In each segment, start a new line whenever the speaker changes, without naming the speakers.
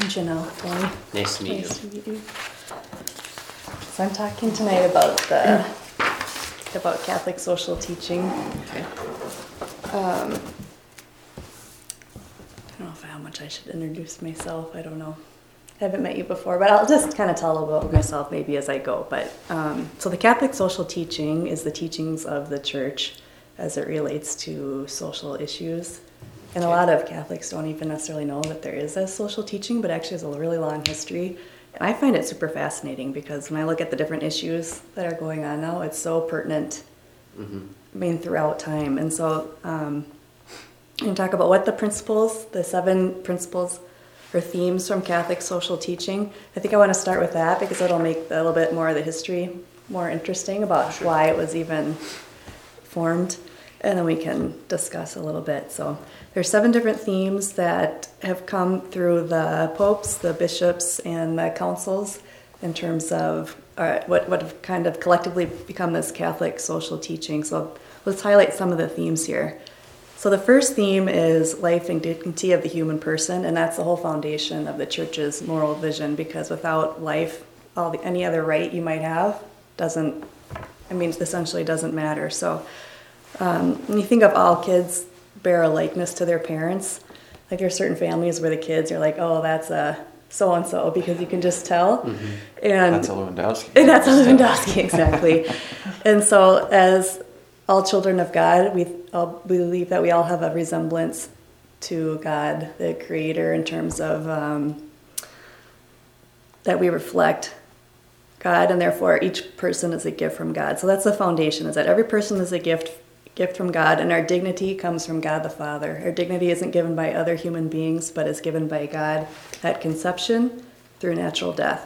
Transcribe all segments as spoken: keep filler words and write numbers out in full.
Janelle Thorne.
Nice to meet
Nice
you.
to meet you. So I'm talking tonight about the about Catholic social teaching.
Okay.
Um, I don't know if how much I should introduce myself. I don't know. I haven't met you before, but I'll just kind of tell about myself maybe as I go. But um, so the Catholic social teaching is the teachings of the Church as it relates to social issues. And a lot of Catholics don't even necessarily know that there is a social teaching, but actually has a really long history. And I find it super fascinating because when I look at the different issues that are going on now, it's so pertinent, mm-hmm. I mean, throughout time. And so um, you can talk about what the principles, the seven principles or themes from Catholic social teaching. I think I want to start with that because it'll make a little bit more of the history more interesting about sure. why it was even formed. And then we can discuss a little bit. So there's seven different themes that have come through the popes, the bishops, and the councils in terms of uh, what, what have kind of collectively become this Catholic social teaching. So let's highlight some of the themes here. So the first theme is life and dignity of the human person, and that's the whole foundation of the Church's moral vision, because without life, all the, any other right you might have doesn't, I mean, essentially doesn't matter. So Um, when you think of all kids bear a likeness to their parents, like there are certain families where the kids are like, oh, that's a so-and-so, because you can just tell. Mm-hmm. And
that's a Lewandowski.
And that's a Lewandowski, exactly. And so as all children of God, we all believe that we all have a resemblance to God, the Creator, in terms of um, that we reflect God, and therefore each person is a gift from God. So that's the foundation, is that every person is a gift gift from God, and our dignity comes from God the Father. Our dignity isn't given by other human beings, but is given by God at conception through natural death.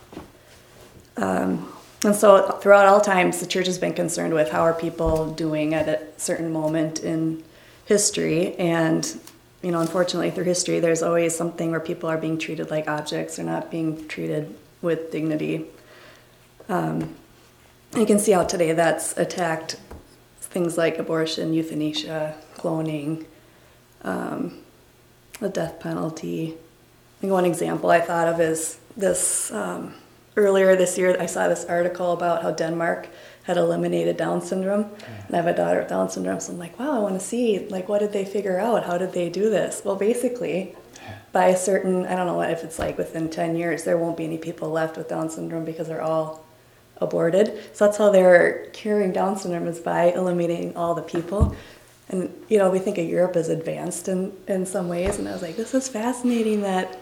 Um, and so throughout all times, the Church has been concerned with how are people doing at a certain moment in history. And, you know, unfortunately through history, there's always something where people are being treated like objects or not being treated with dignity. Um, you can see how today that's attacked things like abortion, euthanasia, cloning, um, the death penalty. I think one example I thought of is this, um, earlier this year I saw this article about how Denmark had eliminated Down syndrome. And I have a daughter with Down syndrome, so I'm like, wow, I want to see, like, what did they figure out? How did they do this? Well, basically, by a certain, I don't know what if it's like within ten years, there won't be any people left with Down syndrome because they're all aborted. So that's how they're curing Down syndrome, is by eliminating all the people. And, you know, we think of Europe as advanced in, in some ways, and I was like, this is fascinating that,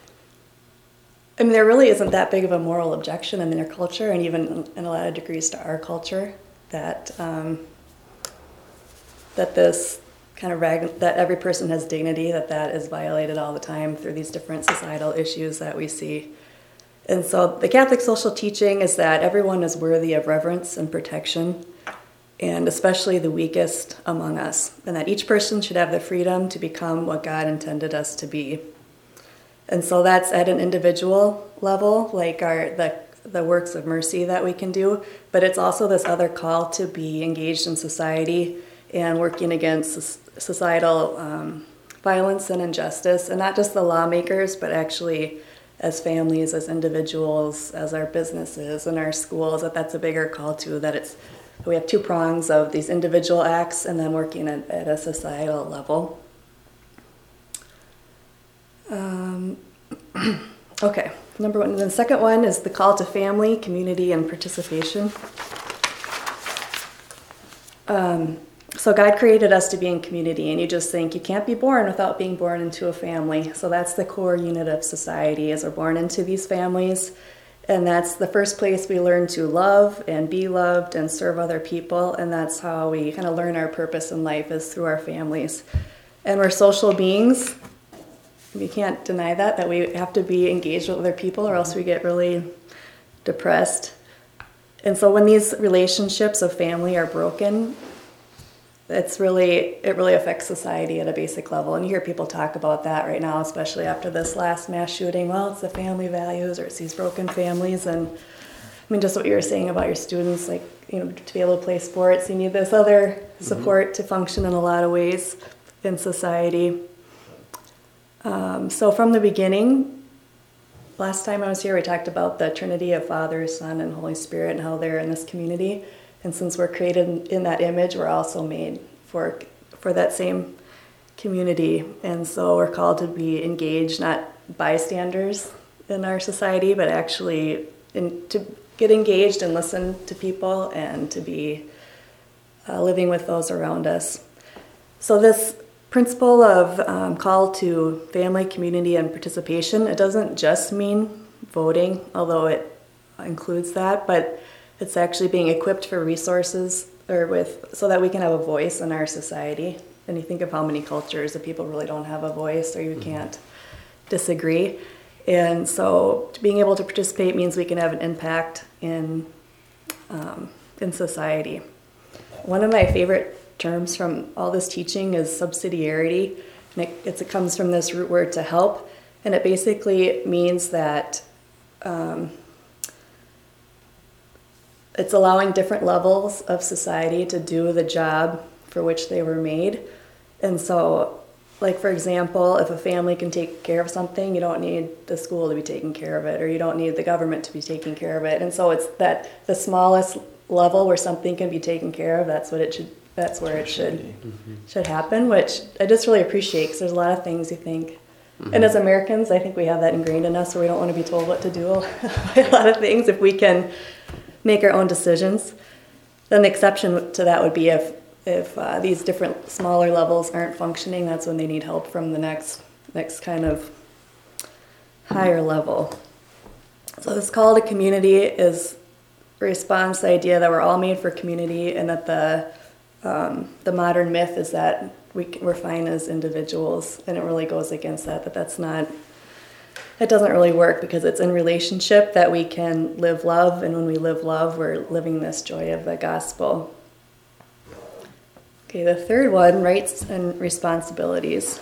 I mean, there really isn't that big of a moral objection in their culture, and even in a lot of degrees to our culture, that um, that this kind of rag, that every person has dignity, that that is violated all the time through these different societal issues that we see. And so the Catholic social teaching is that everyone is worthy of reverence and protection, and especially the weakest among us, and that each person should have the freedom to become what God intended us to be. And so that's at an individual level, like our the the works of mercy that we can do, but it's also this other call to be engaged in society and working against societal um, violence and injustice, and not just the lawmakers, but actually as families, as individuals, as our businesses and our schools, that that's a bigger call too, that it's, we have two prongs of these individual acts and then working at, at a societal level. Um, okay, number one. And then the second one is the call to family, community, and participation. Um, So God created us to be in community, and you just think you can't be born without being born into a family. So that's the core unit of society, is we're born into these families, and that's the first place we learn to love and be loved and serve other people, and that's how we kind of learn our purpose in life, is through our families. And we're social beings. We can't deny that, that we have to be engaged with other people or else we get really depressed. And so when these relationships of family are broken, It's really, it really affects society at a basic level. And you hear people talk about that right now, especially after this last mass shooting. Well, it's the family values, or it's these broken families. And I mean, just what you were saying about your students, like, you know, to be able to play sports, you need this other support mm-hmm. to function in a lot of ways in society. Um, so from the beginning, last time I was here, we talked about the Trinity of Father, Son, and Holy Spirit and how they're in this community. And since we're created in that image, we're also made for for that same community. And so we're called to be engaged, not bystanders in our society, but actually in, to get engaged and listen to people and to be uh, living with those around us. So this principle of um, call to family, community, and participation, it doesn't just mean voting, although it includes that, but it's actually being equipped for resources or with so that we can have a voice in our society. And you think of how many cultures that people really don't have a voice, or you mm-hmm. can't disagree. And so being able to participate means we can have an impact in um, in society. One of my favorite terms from all this teaching is subsidiarity, and it, it's, it comes from this root word to help, and it basically means that um, it's allowing different levels of society to do the job for which they were made. And so, like for example, if a family can take care of something, you don't need the school to be taking care of it, or you don't need the government to be taking care of it. And so it's that the smallest level where something can be taken care of, that's what it should that's where it should mm-hmm. should happen, which I just really appreciate, because there's a lot of things you think. Mm-hmm. And as Americans, I think we have that ingrained in us, where we don't want to be told what to do a lot of things. If we can make our own decisions, then the exception to that would be if if uh, these different smaller levels aren't functioning, that's when they need help from the next next kind of higher level. So this call to community is a response to the idea that we're all made for community, and that the um, the modern myth is that we, we're fine as individuals, and it really goes against that, but that's not, it doesn't really work, because it's in relationship that we can live love, and when we live love, we're living this joy of the gospel. Okay, the third one, rights and responsibilities.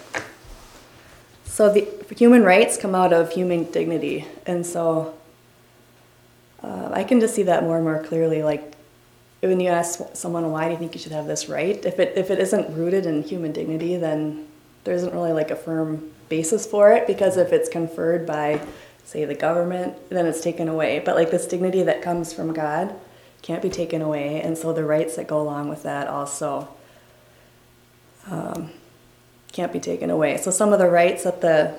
So the human rights come out of human dignity, and so uh, I can just see that more and more clearly. Like when you ask someone, why do you think you should have this right? If it if it isn't rooted in human dignity, then there isn't really like a firm basis for it, because if it's conferred by, say, the government, then it's taken away. But like this dignity that comes from God can't be taken away, and so the rights that go along with that also um, can't be taken away. So some of the rights that the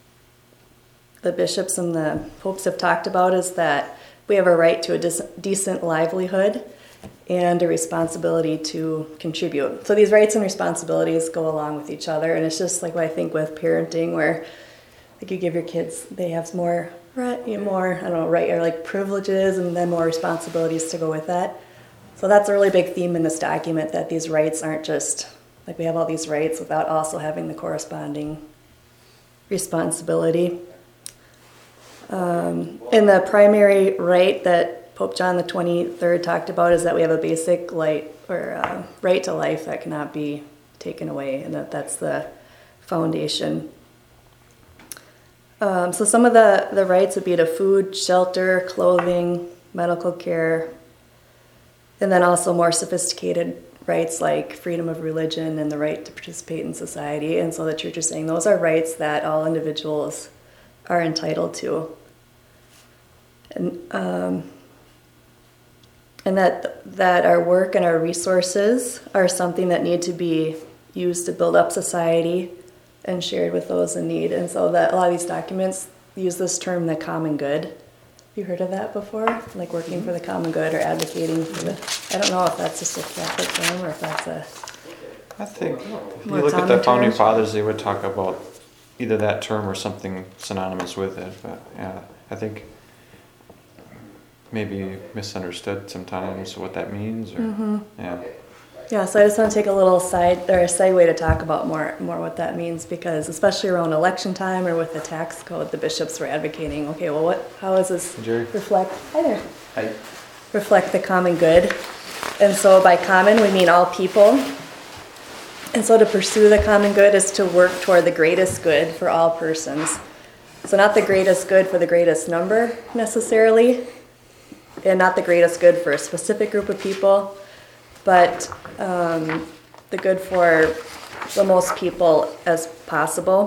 the bishops and the popes have talked about is that we have a right to a dis- decent livelihood and a responsibility to contribute. So these rights and responsibilities go along with each other, and it's just like what I think with parenting, where like you give your kids, they have more, right, more I don't know, right, or like privileges, and then more responsibilities to go with that. So that's a really big theme in this document, that these rights aren't just like we have all these rights without also having the corresponding responsibility. Um, and the primary right that Pope John the twenty-third talked about is that we have a basic light or uh, right to life that cannot be taken away, and that that's the foundation. Um, so some of the, the rights would be to food, shelter, clothing, medical care, and then also more sophisticated rights like freedom of religion and the right to participate in society. And so the church is saying those are rights that all individuals are entitled to. And um, and that that our work and our resources are something that need to be used to build up society and shared with those in need. And so that a lot of these documents use this term, the common good. Have you heard of that before? Like working for the common good or advocating for the... I don't know if that's just a Catholic term or if that's a...
I think if you look at the Founding Fathers, they would talk about either that term or something synonymous with it. But yeah, I think maybe misunderstood sometimes what that means. Or mm-hmm. yeah.
Yeah, so I just want to take a little side or a segue to talk about more more what that means, because especially around election time or with the tax code, the bishops were advocating, okay, well, what? How does this
Jerry.
reflect? Hi there.
Hi.
Reflect the common good, and so by common we mean all people. And so to pursue the common good is to work toward the greatest good for all persons. So not the greatest good for the greatest number necessarily, and not the greatest good for a specific group of people, but um, the good for the most people as possible.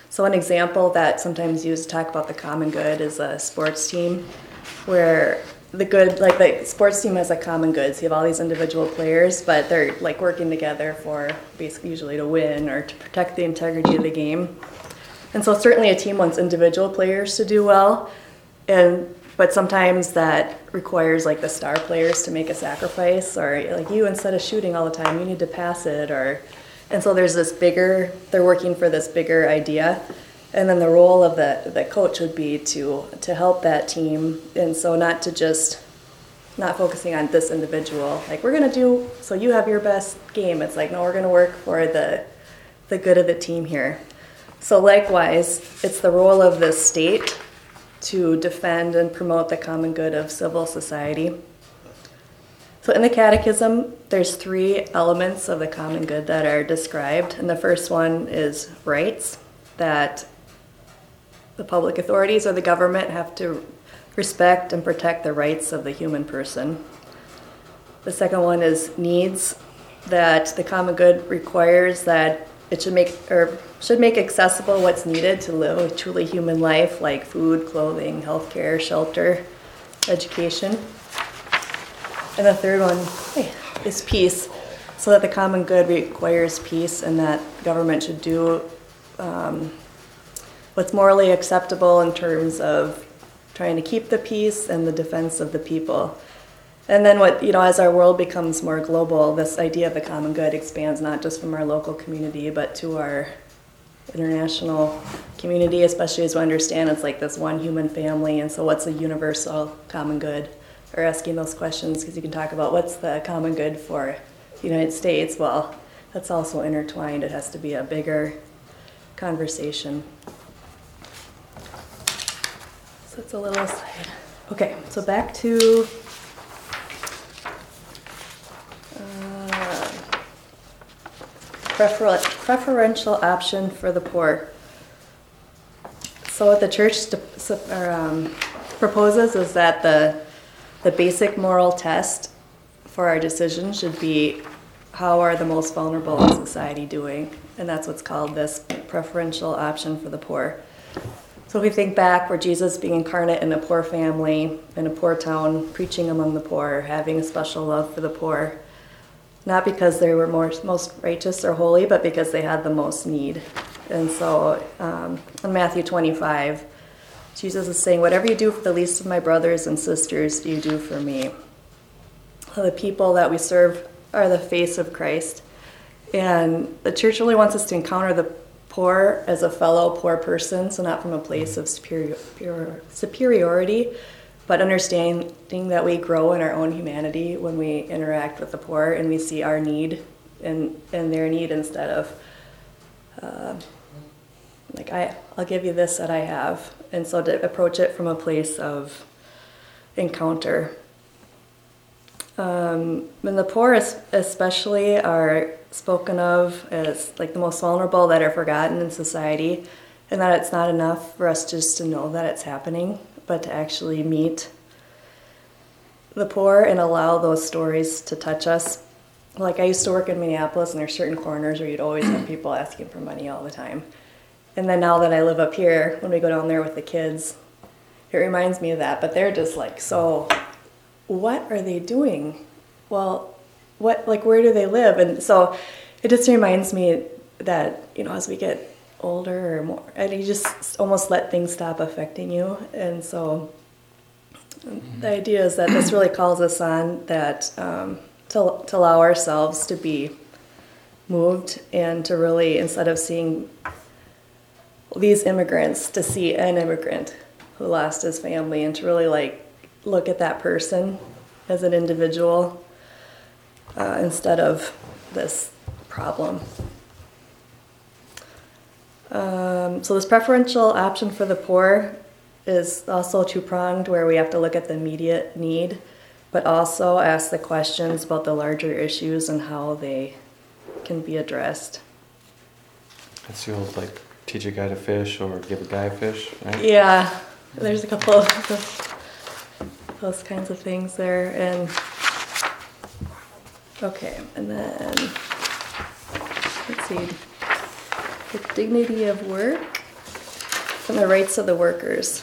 So an example that sometimes used to talk about the common good is a sports team, where the good, like the sports team has a common good. So you have all these individual players, but they're like working together for basically usually to win or to protect the integrity of the game. And so certainly a team wants individual players to do well, and but sometimes that requires like the star players to make a sacrifice, or like you, instead of shooting all the time, you need to pass it, or and so there's this bigger, they're working for this bigger idea. And then the role of the, the coach would be to to help that team, and so not to just, not focusing on this individual, like we're gonna do, so you have your best game. It's like, no, we're gonna work for the the good of the team here. So likewise, it's the role of the state to defend and promote the common good of civil society. So in the Catechism, there's three elements of the common good that are described, and the first one is rights, that the public authorities or the government have to respect and protect the rights of the human person. The second one is needs, that the common good requires that it should make or should make accessible what's needed to live a truly human life, like food, clothing, healthcare, shelter, education. And the third one hey, is peace, so that the common good requires peace, and that government should do um, what's morally acceptable in terms of trying to keep the peace and the defense of the people. And then what, you know, as our world becomes more global, this idea of the common good expands not just from our local community, but to our international community, especially as we understand it's like this one human family. And so what's a universal common good? Or asking those questions, because you can talk about what's the common good for the United States. Well, that's also intertwined. It has to be a bigger conversation. So it's a little aside. Okay, so back to uh, prefer- preferential option for the poor. So what the church st- or, um, proposes is that the the basic moral test for our decision should be, how are the most vulnerable in society doing? And that's what's called this preferential option for the poor. So if we think back, where Jesus being incarnate in a poor family, in a poor town, preaching among the poor, having a special love for the poor, not because they were more, most righteous or holy, but because they had the most need. And so um, in Matthew twenty-five, Jesus is saying, whatever you do for the least of my brothers and sisters, you do for me. The people that we serve are the face of Christ. And the church really wants us to encounter the poor as a fellow poor person, so not from a place of superior, superiority, but understanding that we grow in our own humanity when we interact with the poor and we see our need and, and their need instead of, uh, like, I, I'll give you this that I have. And so to approach it from a place of encounter. Um, and the poor especially are spoken of as like the most vulnerable, that are forgotten in society, and that it's not enough for us just to know that it's happening, but to actually meet the poor and allow those stories to touch us. Like I used to work in Minneapolis, and there's certain corners where you'd always have people asking for money all the time. And then now that I live up here, when we go down there with the kids, it reminds me of that. But they're just like, so what are they doing? Well, what, like, where do they live? And so it just reminds me that, you know, as we get older or more, and you just almost let things stop affecting you. And so the idea is that this really calls us on that um, to, to allow ourselves to be moved, and to really, instead of seeing these immigrants, to see an immigrant who lost his family, and to really like look at that person as an individual uh, instead of this problem. Um, so this preferential option for the poor is also two-pronged, where we have to look at the immediate need, but also ask the questions about the larger issues and how they can be addressed.
That's the old, like, teach a guy to fish or give a guy a fish, right?
Yeah, there's a couple of those, those kinds of things there. And okay, and then let's see, the dignity of work. and the rights of the workers.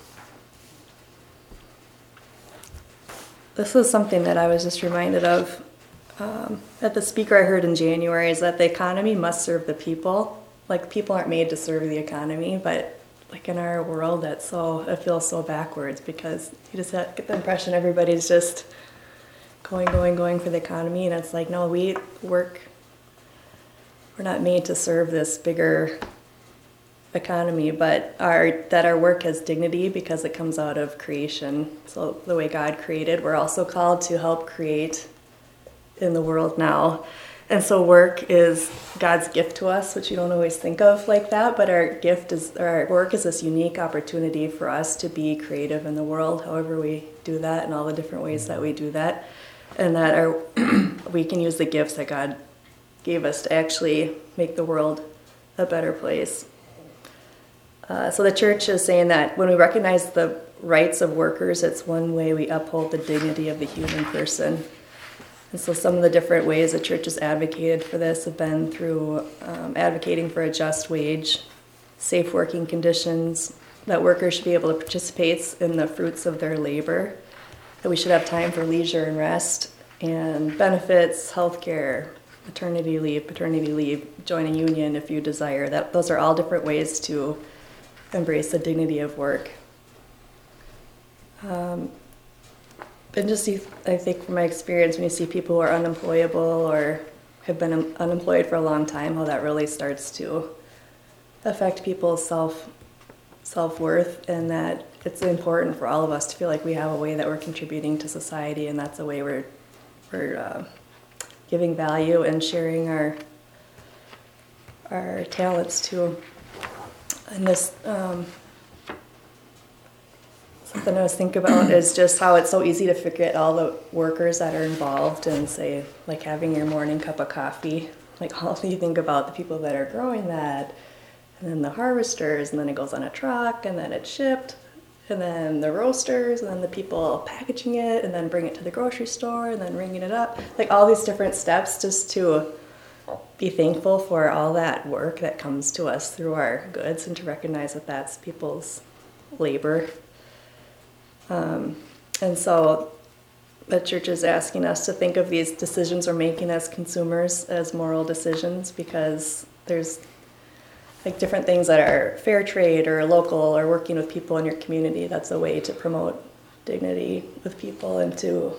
This is something that I was just reminded of um, at the speaker I heard in January, is that the economy must serve the people. Like, people aren't made to serve the economy, but like in our world, that's so, it feels so backwards, because you just get the impression everybody's just going, going, going for the economy, and it's like, no, we work, we're not made to serve this bigger economy, but our that our work has dignity because it comes out of creation. So the way God created, we're also called to help create in the world now. And so work is God's gift to us, which you don't always think of like that, but our gift is, our work is this unique opportunity for us to be creative in the world, however we do that, and all the different ways that we do that, and that our we can use the gifts that God gave us to actually make the world a better place. Uh, so the church is saying that when we recognize the rights of workers, it's one way we uphold the dignity of the human person. And so some of the different ways the church has advocated for this have been through um, advocating for a just wage, safe working conditions, that workers should be able to participate in the fruits of their labor, that we should have time for leisure and rest, and benefits, health care, maternity leave, paternity leave, join a union if you desire. That those are all different ways to embrace the dignity of work. Um, and just see, I think from my experience, when you see people who are unemployable or have been un- unemployed for a long time, how that really starts to affect people's self self-worth, and that it's important for all of us to feel like we have a way that we're contributing to society, and that's a way we're we're uh, giving value and sharing our our talents too. And this um, something I was thinking about is just how it's so easy to forget all the workers that are involved in, say, like having your morning cup of coffee. Like, all you think about the people that are growing that, and then the harvesters, and then it goes on a truck, and then it's shipped, and then the roasters, and then the people packaging it, and then bring it to the grocery store, and then ringing it up. Like, all these different steps just to be thankful for all that work that comes to us through our goods, and to recognize that that's people's labor. Um, and so the church is asking us to think of these decisions we're making as consumers as moral decisions, because there's like different things that are fair trade or local or working with people in your community. That's a way to promote dignity with people and to,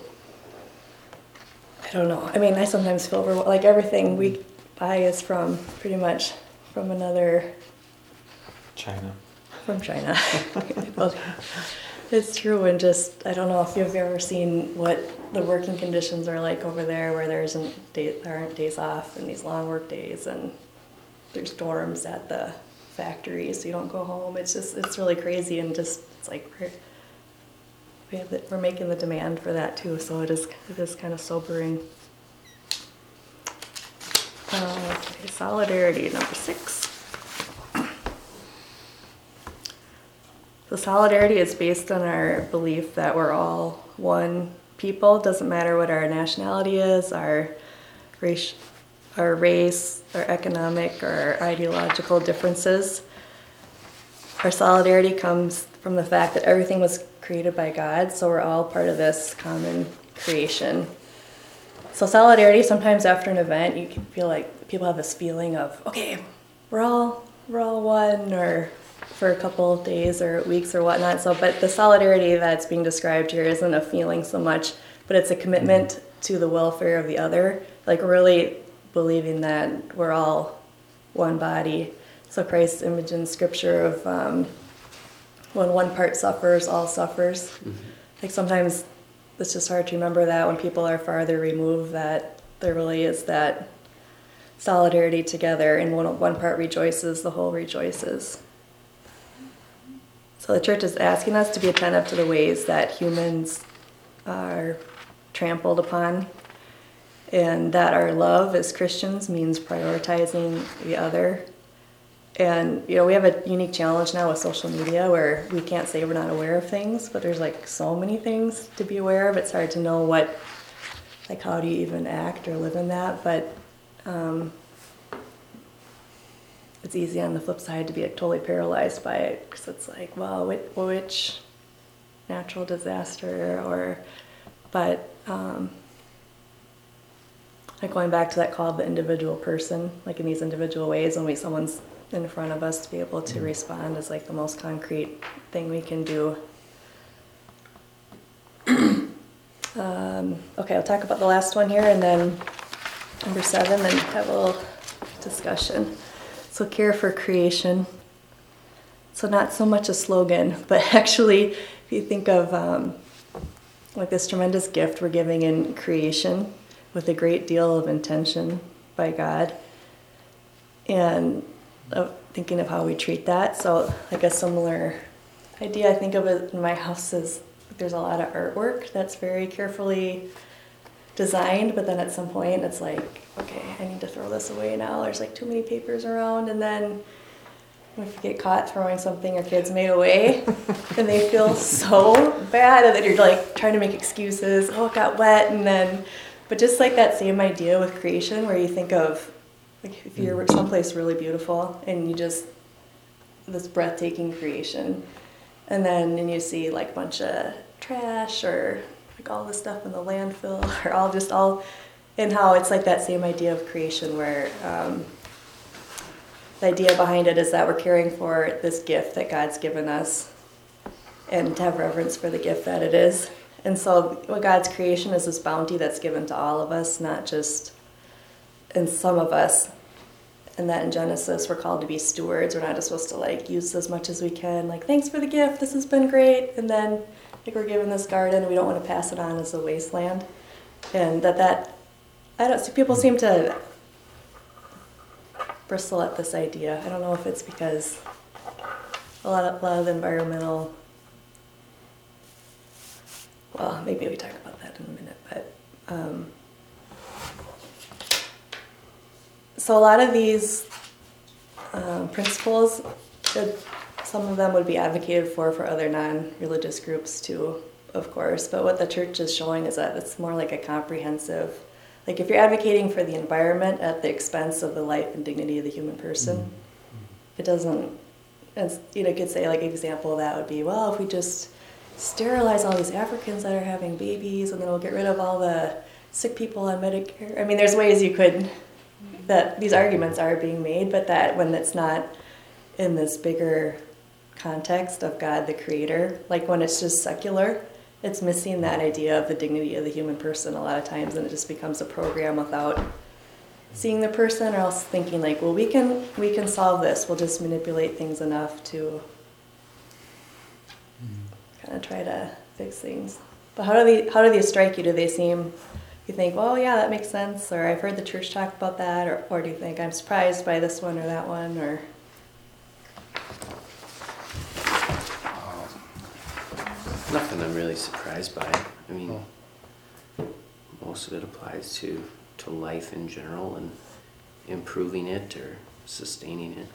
I don't know. I mean, I sometimes feel over, like everything we buy is from pretty much from another
China.
From China. Well, it's true, and just I don't know if you've ever seen what the working conditions are like over there, where there isn't day, there aren't days off and these long work days, and there's dorms at the factory, so you don't go home. It's just it's really crazy, and just it's like we're we have the, we're making the demand for that too. So it is it is kind of sobering. Uh, okay, solidarity number six. So solidarity is based on our belief that we're all one people. Doesn't matter what our nationality is, our race, our race, our economic or ideological differences. Our solidarity comes from the fact that everything was created by God, so we're all part of this common creation. So solidarity, sometimes after an event, you can feel like people have this feeling of, okay, we're all we're all one, or for a couple of days or weeks or whatnot. So, but the solidarity that's being described here isn't a feeling so much, but it's a commitment to the welfare of the other, like really believing that we're all one body. So Christ's image in Scripture of um, when one part suffers, all suffers. Mm-hmm. Like sometimes it's just hard to remember that when people are farther removed, that there really is that solidarity together, and when one part rejoices, the whole rejoices. So the church is asking us to be attentive to the ways that humans are trampled upon, and that our love as Christians means prioritizing the other. And, you know, we have a unique challenge now with social media where we can't say we're not aware of things, but there's like so many things to be aware of. It's hard to know what, like, how do you even act or live in that? But um, it's easy on the flip side to be like totally paralyzed by it, because it's like, well, which, which natural disaster, or, but um, like going back to that call of the individual person, like in these individual ways, when we someone's in front of us, to be able to respond is like the most concrete thing we can do. um, okay, I'll talk about the last one here, and then number seven, then have a little discussion. So care for creation. So not so much a slogan, but actually, if you think of um, like this tremendous gift we're giving in creation with a great deal of intention by God, and uh, thinking of how we treat that. So like a similar idea I think of it in my house is there's a lot of artwork that's very carefully designed, but then at some point it's like, okay, I need to throw this away now. There's like too many papers around, and then if you get caught throwing something your kids made away, and they feel so bad, and then you're like trying to make excuses. Oh, it got wet, and then, but just like that same idea with creation, where you think of like if you're someplace really beautiful and you just this breathtaking creation, and then and you see like a bunch of trash or like all the stuff in the landfill, or all just all, and how it's like that same idea of creation where um, the idea behind it is that we're caring for this gift that God's given us, and to have reverence for the gift that it is. And so what God's creation is this bounty that's given to all of us, not just in some of us. And that in Genesis we're called to be stewards. We're not just supposed to like use as much as we can, like thanks for the gift, this has been great, and then like we're given this garden and we don't want to pass it on as a wasteland. And that that I don't see people seem to bristle at this idea. I don't know if it's because a lot of, a lot of the environmental, well, maybe we talk about that in a minute, but um, so a lot of these um, principles, it, some of them would be advocated for for other non-religious groups too, of course, but what the church is showing is that it's more like a comprehensive, like if you're advocating for the environment at the expense of the life and dignity of the human person, mm-hmm. it doesn't, and you know, you could say like an example of that would be, well, if we just sterilize all these Africans that are having babies, and then we'll get rid of all the sick people on Medicare. I mean, there's ways you could, that these arguments are being made, but that when it's not in this bigger context of God the Creator, like when it's just secular, it's missing that idea of the dignity of the human person a lot of times, and it just becomes a program without seeing the person, or else thinking like, well, we can we can solve this. We'll just manipulate things enough to kind of try to fix things. But how do they how do they strike you? Do they seem, you think, well, yeah, that makes sense, or I've heard the church talk about that, or or do you think I'm surprised by this one or that one, or?
Nothing I'm really surprised by. I mean, oh. most of it applies to, to life in general and improving it or sustaining it.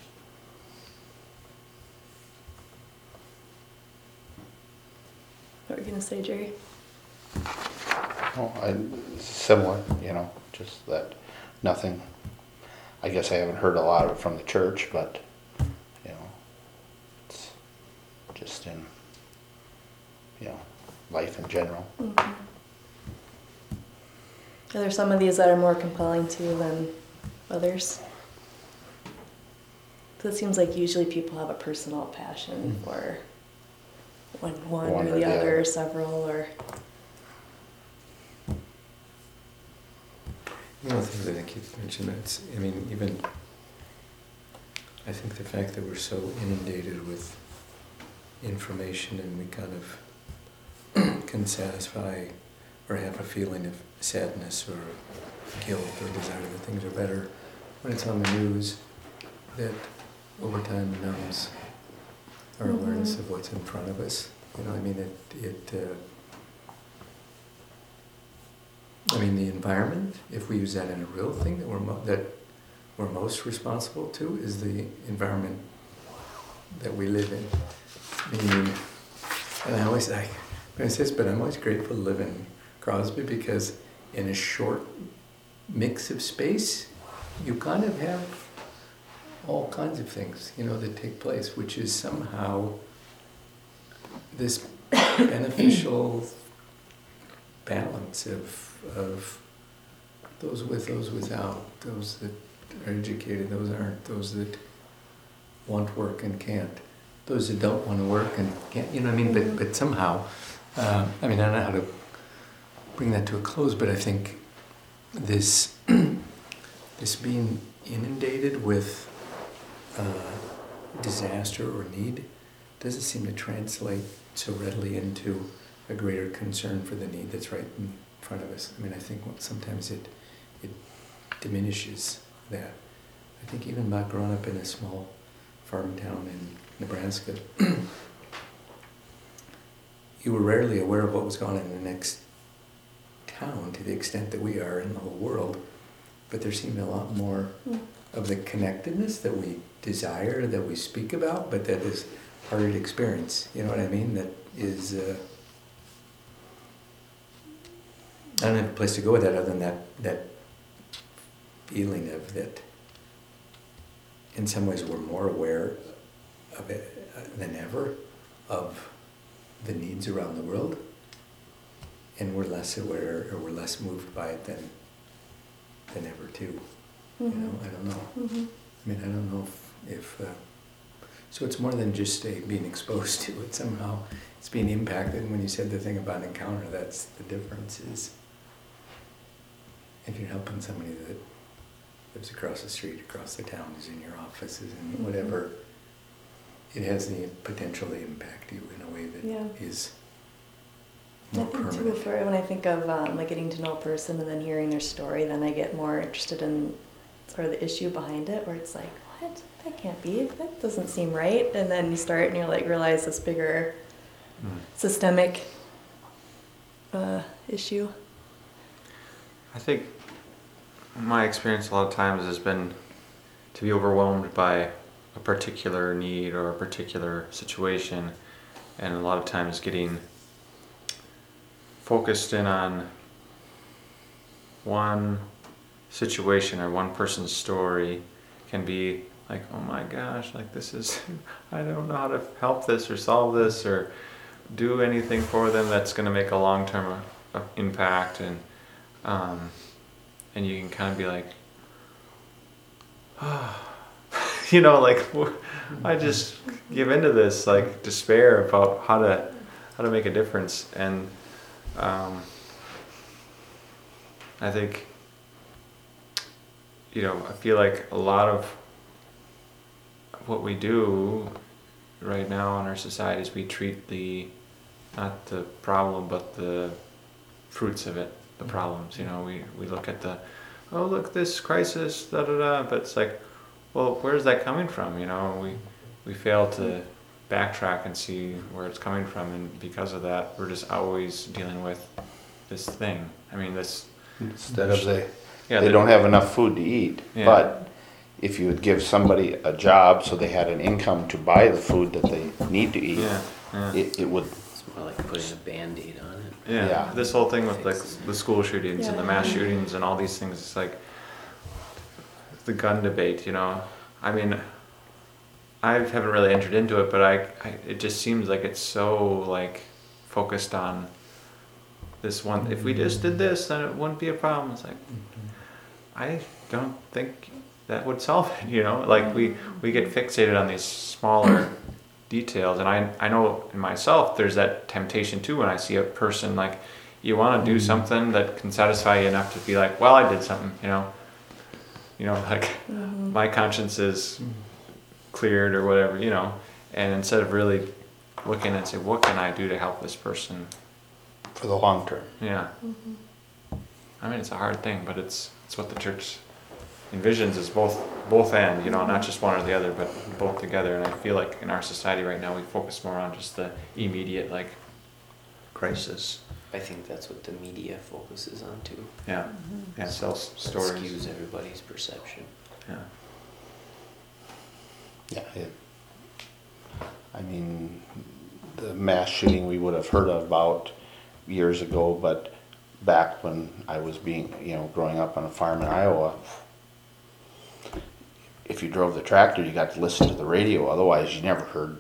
What were you going to say, Jerry?
Oh, I, similar, you know, just that nothing, I guess I haven't heard a lot of it from the church, but, you know, it's just in, you know, life in general.
Mm-hmm. Are there some of these that are more compelling to you than others? Because it seems like usually people have a personal passion mm-hmm. for one, one, one or, or the, the other, other, or several, or...
One of the things I think you've mentioned, that's, I mean, even, I think the fact that we're so inundated with information and we kind of can satisfy or have a feeling of sadness or guilt or desire that things are better when it's on the news, that over time numbs our mm-hmm. awareness of what's in front of us. You know, I mean, it, it uh, I mean, the environment, if we use that in a real thing that we're, mo- that we're most responsible to, is the environment that we live in. Meaning, and I always, I, I say this, but I'm always grateful to live in Crosby, because in a short mix of space, you kind of have all kinds of things, you know, that take place, which is somehow this beneficial balance of, of those with, those without, those that are educated, those aren't, those that want work and can't, those that don't want to work and can't, you know what I mean? But, but somehow, uh, I mean, I don't know how to bring that to a close, but I think this, this being inundated with uh, disaster or need doesn't seem to translate so readily into a greater concern for the need that's right in front of us. I mean, I think sometimes it it diminishes that. I think even back growing up in a small farm town in Nebraska, you were rarely aware of what was going on in the next town to the extent that we are in the whole world, but there seemed a lot more mm. of the connectedness that we desire, that we speak about, but that is harder to experience. You know what I mean? That is, uh, I don't have a place to go with that other than that, that feeling of that in some ways we're more aware of it than ever of the needs around the world, and we're less aware or we're less moved by it than than ever too. Mm-hmm. You know, I don't know. Mm-hmm. I mean, I don't know if, if uh, so it's more than just a, being exposed to it. Somehow it's being impacted. And when you said the thing about encounter, that's the difference is if you're helping somebody that lives across the street, across the town, is in your offices and mm-hmm. whatever, it has the potential to impact you in a way that yeah. is more
I think
permanent.
too, for when I think of um, like getting to know a person and then hearing their story, then I get more interested in sort of the issue behind it, where it's like, what? That can't be. That doesn't seem right. And then you start and you like realize this bigger mm. systemic uh, issue.
I think my experience a lot of times has been to be overwhelmed by a particular need or a particular situation, and a lot of times getting focused in on one situation or one person's story can be like, oh my gosh, like this is, I don't know how to help this or solve this or do anything for them that's going to make a long-term uh, impact, and um, and you can kind of be like, oh, you know, like I just give into this like despair about how to how to make a difference. And um, I think, you know, I feel like a lot of what we do right now in our society is we treat the, not the problem, but the fruits of it, the problems. You know, we, we look at the, oh, look, this crisis, da da da, but it's like, well, where's that coming from? You know, we we fail to backtrack and see where it's coming from, and because of that, we're just always dealing with this thing. I mean, this...
Instead of they,
yeah,
they don't have enough food to eat,
yeah.
but if you would give somebody a job so they had an income to buy the food that they need to eat,
yeah, yeah.
It, it would...
It's more like putting a Band-Aid on it.
Yeah,
yeah.
This whole thing with like the school shootings
yeah.
and the mass shootings and all these things, it's like the gun debate, you know. I mean, I haven't really entered into it, but I, I it just seems like it's so like focused on this one. If we just did this, then it wouldn't be a problem. It's like, I don't think that would solve it, you know. Like we we get fixated on these smaller details, and I I know in myself there's that temptation too when I see a person, like you want to do something that can satisfy you enough to be like, well, I did something, you know. You know, like mm-hmm. my conscience is cleared or whatever, you know, and instead of really looking and say, what can I do to help this person?
For the long term.
Yeah. Mm-hmm. I mean, it's a hard thing, but it's it's what the church envisions is both both and, you know, not just one or the other, but both together. And I feel like in our society right now, we focus more on just the immediate, like, crisis.
I think that's what the media focuses on too.
Yeah, mm-hmm. yeah, sells stories.
That skews everybody's perception.
Yeah.
Yeah, it, I mean, the mass shooting we would have heard about years ago, but back when I was being, you know, growing up on a farm in Iowa, if you drove the tractor, you got to listen to the radio. Otherwise, you never heard.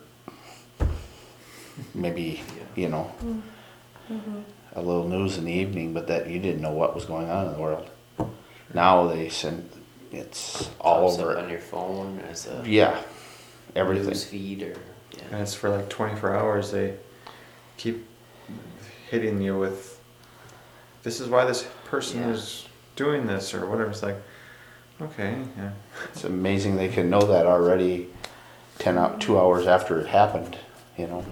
Maybe you know
Mm-hmm.
a little news in the evening, but that you didn't know what was going on in the world. Now they send it's all
Pops up
over.
on your phone as a
Yeah, everything.
news feed or yeah.
And it's for like twenty-four hours. They keep hitting you with, this is why this person
Yeah.
is doing this or whatever. It's like, okay, yeah.
It's amazing they can know that already. Ten out two hours after it happened. You know.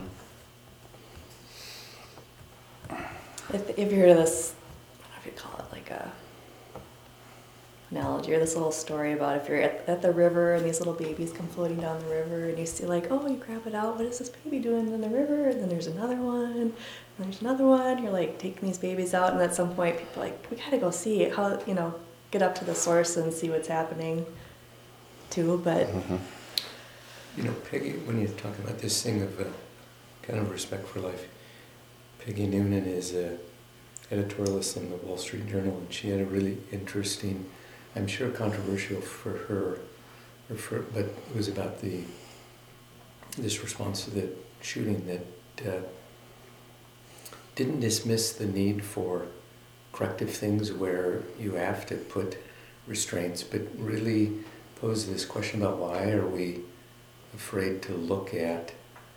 If, if you heard of this, I don't know if you call it like a analogy or this little story about if you're at, at the river and these little babies come floating down the river and you see like, oh, you grab it out, what is this baby doing in the river? And then there's another one, and there's another one. You're like taking these babies out, and at some point people are like, we gotta go see how, you know, get up to the source and see what's happening too. But
Mm-hmm.
You know, Peggy, when you're talking about this thing of uh, kind of respect for life, Peggy Noonan is a editorialist in the Wall Street Journal, and she had a really interesting, I'm sure controversial for her, or for, but it was about the this response to the shooting that uh, didn't dismiss the need for corrective things where you have to put restraints, but really posed this question about why are we afraid to look at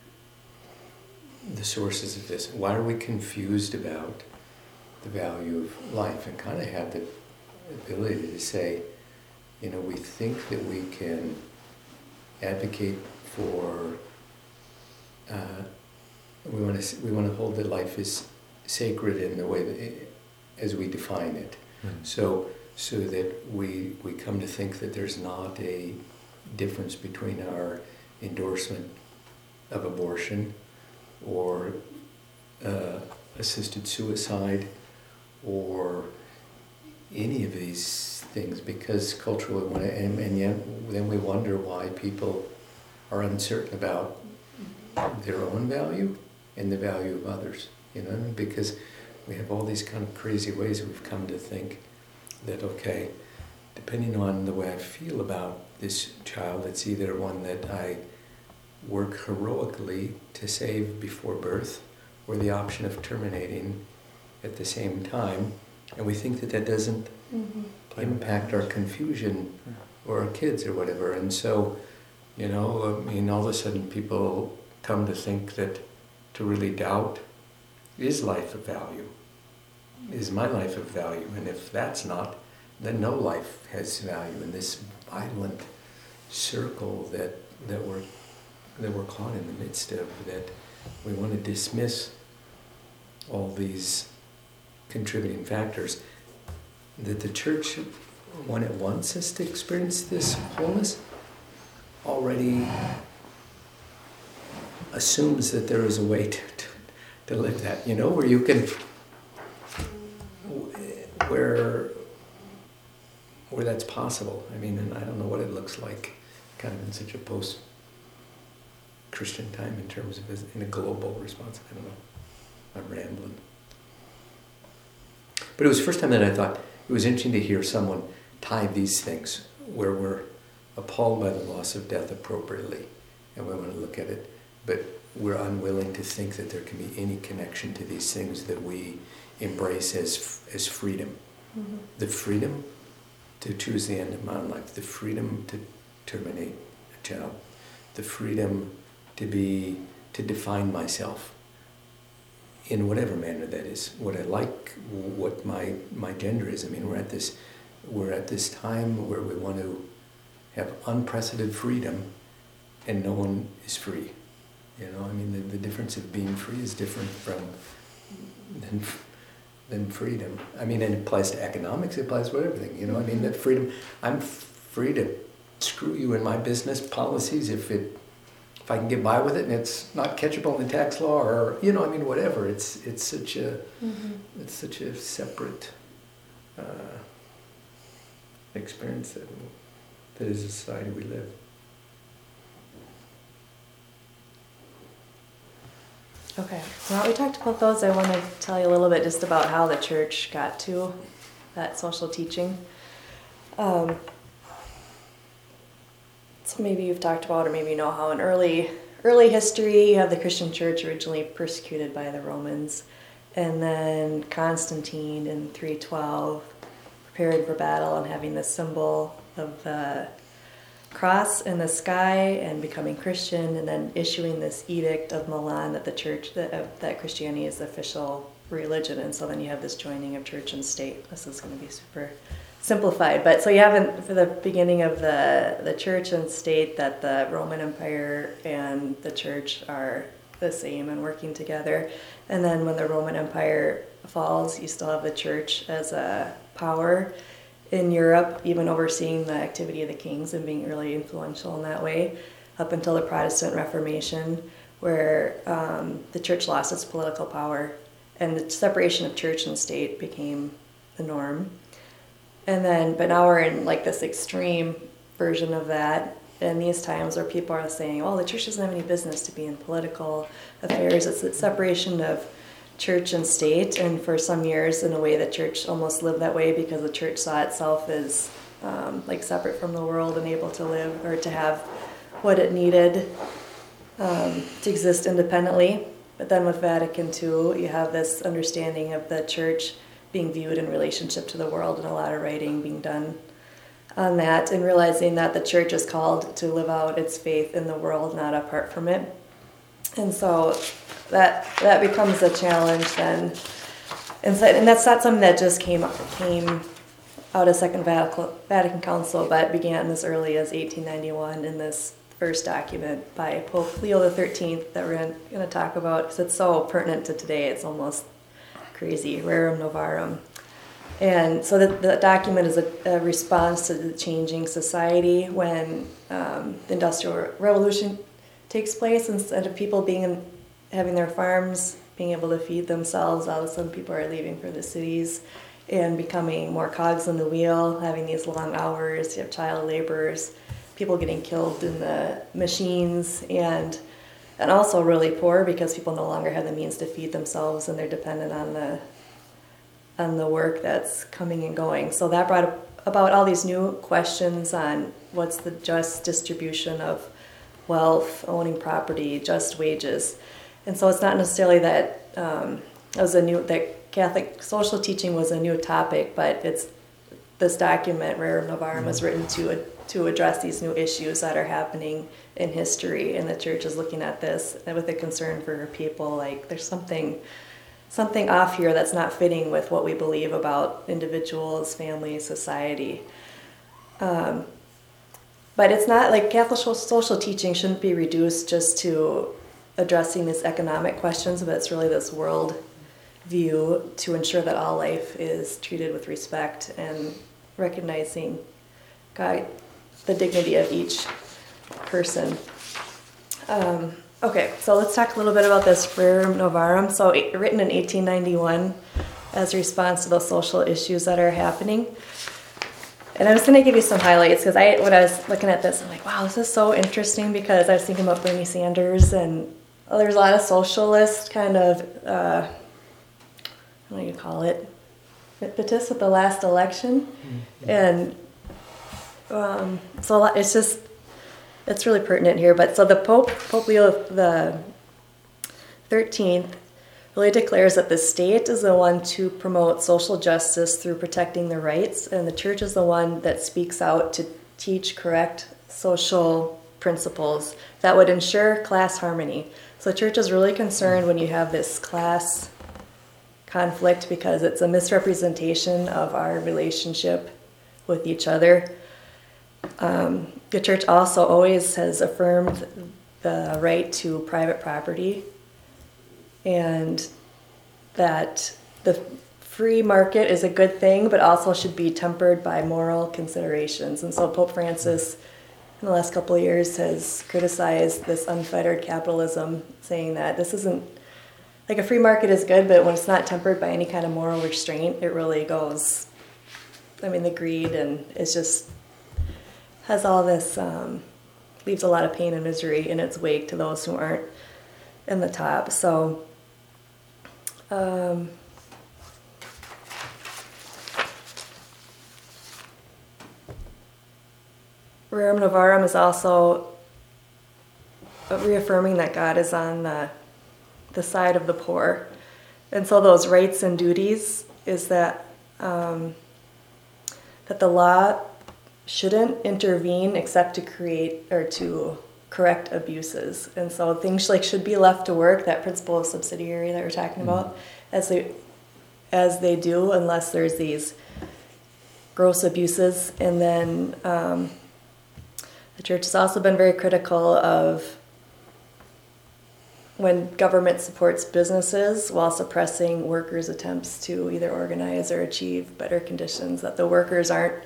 the sources of this? Why are we confused about the value of life? And kind of had the ability to say, you know, we think that we can advocate for, uh, we want to we want to hold that life is sacred in the way that it, as we define it.
Mm.
So so that we we come to think that there's not a difference between our endorsement of abortion or uh, assisted suicide or any of these things, because culturally, when it, and, and yet then we wonder why people are uncertain about their own value and the value of others, you know, because we have all these kind of crazy ways we've come to think that, okay, depending on the way I feel about this child, it's either one that I work heroically to save before birth or the option of terminating at the same time. And we think that that doesn't
mm-hmm.
impact our confusion or our kids or whatever. And so, you know, I mean, all of a sudden people come to think that to really doubt, is life of value? Is my life of value? And if that's not, then no life has value in this violent circle that, that we're that we're caught in the midst of, that we want to dismiss all these contributing factors. That the church, when it wants us to experience this wholeness, already assumes that there is a way to, to, to live that, you know, where you can, where where that's possible. I mean, and I don't know what it looks like kind of in such a post-Christian time in terms of as- in a global response. I don't know. I'm rambling. But it was the first time that I thought it was interesting to hear someone tie these things where we're appalled by the loss of death appropriately, and we want to look at it, but we're unwilling to think that there can be any connection to these things that we embrace as as freedom.
Mm-hmm.
The freedom to choose the end of my own life, the freedom to terminate a child, the freedom to be, to define myself in whatever manner that is, what I like, what my, my gender is. I mean, we're at this, we're at this time where we want to have unprecedented freedom and no one is free. You know, I mean, the, the difference of being free is different from than, than freedom. I mean, it applies to economics, it applies to everything, you know, I mean, that freedom, I'm free to screw you in my business policies if it, if I can get by with it and it's not catchable in the tax law, or, you know, I mean, whatever, it's, it's such a,
Mm-hmm.
it's such a separate uh, experience that, that is the society we live.
Okay, now that we talked about those, I want to tell you a little bit just about how the church got to that social teaching. Um, maybe you've talked about, or maybe you know how in early early history you have the Christian church originally persecuted by the Romans, and then Constantine in three twelve prepared for battle and having the symbol of the cross in the sky and becoming Christian, and then issuing this edict of Milan that the church that, uh, that Christianity is the official religion. And so then you have this joining of church and state. This is going to be super simplified, but so you have in, for the beginning of the the church and state that the Roman Empire and the church are the same and working together. And then when the Roman Empire falls, you still have the church as a power in Europe, even overseeing the activity of the kings and being really influential in that way, up until the Protestant Reformation, where um, the church lost its political power and the separation of church and state became the norm. And then, but now we're in like this extreme version of that. In these times where people are saying, oh, the church doesn't have any business to be in political affairs. It's the separation of church and state. And for some years, in a way, the church almost lived that way because the church saw itself as um, like separate from the world and able to live or to have what it needed um, to exist independently. But then with Vatican two, you have this understanding of the church being viewed in relationship to the world, and a lot of writing being done on that, and realizing that the church is called to live out its faith in the world, not apart from it. And so that that becomes a challenge then. And, so, and that's not something that just came came out of Second Vatican, Vatican Council, but began as early as eighteen ninety-one in this first document by Pope Leo the thirteenth that we're going to talk about, because it's so pertinent to today. It's almost crazy, Rerum Novarum. And so the, the document is a, a response to the changing society when um, the Industrial Revolution takes place. Instead of people being in, having their farms, being able to feed themselves, all of a sudden people are leaving for the cities and becoming more cogs in the wheel, having these long hours. You have child laborers, people getting killed in the machines, and and also really poor because people no longer have the means to feed themselves and they're dependent on the on the work that's coming and going. So that brought about all these new questions on what's the just distribution of wealth, owning property, just wages. And so it's not necessarily that um, it was a new that Catholic social teaching was a new topic, but it's this document, Rerum Novarum, was written to to address these new issues that are happening in history, and the church is looking at this with a concern for her people. Like there's something something off here that's not fitting with what we believe about individuals, families, society. Um, but it's not like Catholic social teaching shouldn't be reduced just to addressing these economic questions, but it's really this world view to ensure that all life is treated with respect and recognizing God, the dignity of each person. Um, okay, so let's talk a little bit about this Rerum Novarum. So it, written in eighteen ninety-one as a response to those social issues that are happening. And I was going to give you some highlights because I, when I was looking at this, I'm like, wow, this is so interesting, because I was thinking about Bernie Sanders, and well, there's a lot of socialist kind of, uh, what do you call it, impetus at the last election. Mm-hmm. And um, so a lot, it's just, it's really pertinent here. But so the Pope, Pope Leo the thirteenth, really declares that the state is the one to promote social justice through protecting the rights, and the church is the one that speaks out to teach correct social principles that would ensure class harmony. So the church is really concerned when you have this class conflict, because it's a misrepresentation of our relationship with each other. Um, the church also always has affirmed the right to private property, and that the free market is a good thing, but also should be tempered by moral considerations. And so Pope Francis, in the last couple of years, has criticized this unfettered capitalism, saying that this isn't, like a free market is good, but when it's not tempered by any kind of moral restraint, it really goes, I mean, the greed, and it's just, has all this, um, leaves a lot of pain and misery in its wake to those who aren't in the top. So, um, Rerum Novarum is also reaffirming that God is on the, the side of the poor. And so those rights and duties is that um, that the law shouldn't intervene except to create or to correct abuses. And so things like should be left to work, that principle of subsidiary that we're talking about, as they as they do, unless there's these gross abuses. And then um, the church has also been very critical of when government supports businesses while suppressing workers' attempts to either organize or achieve better conditions, that the workers aren't,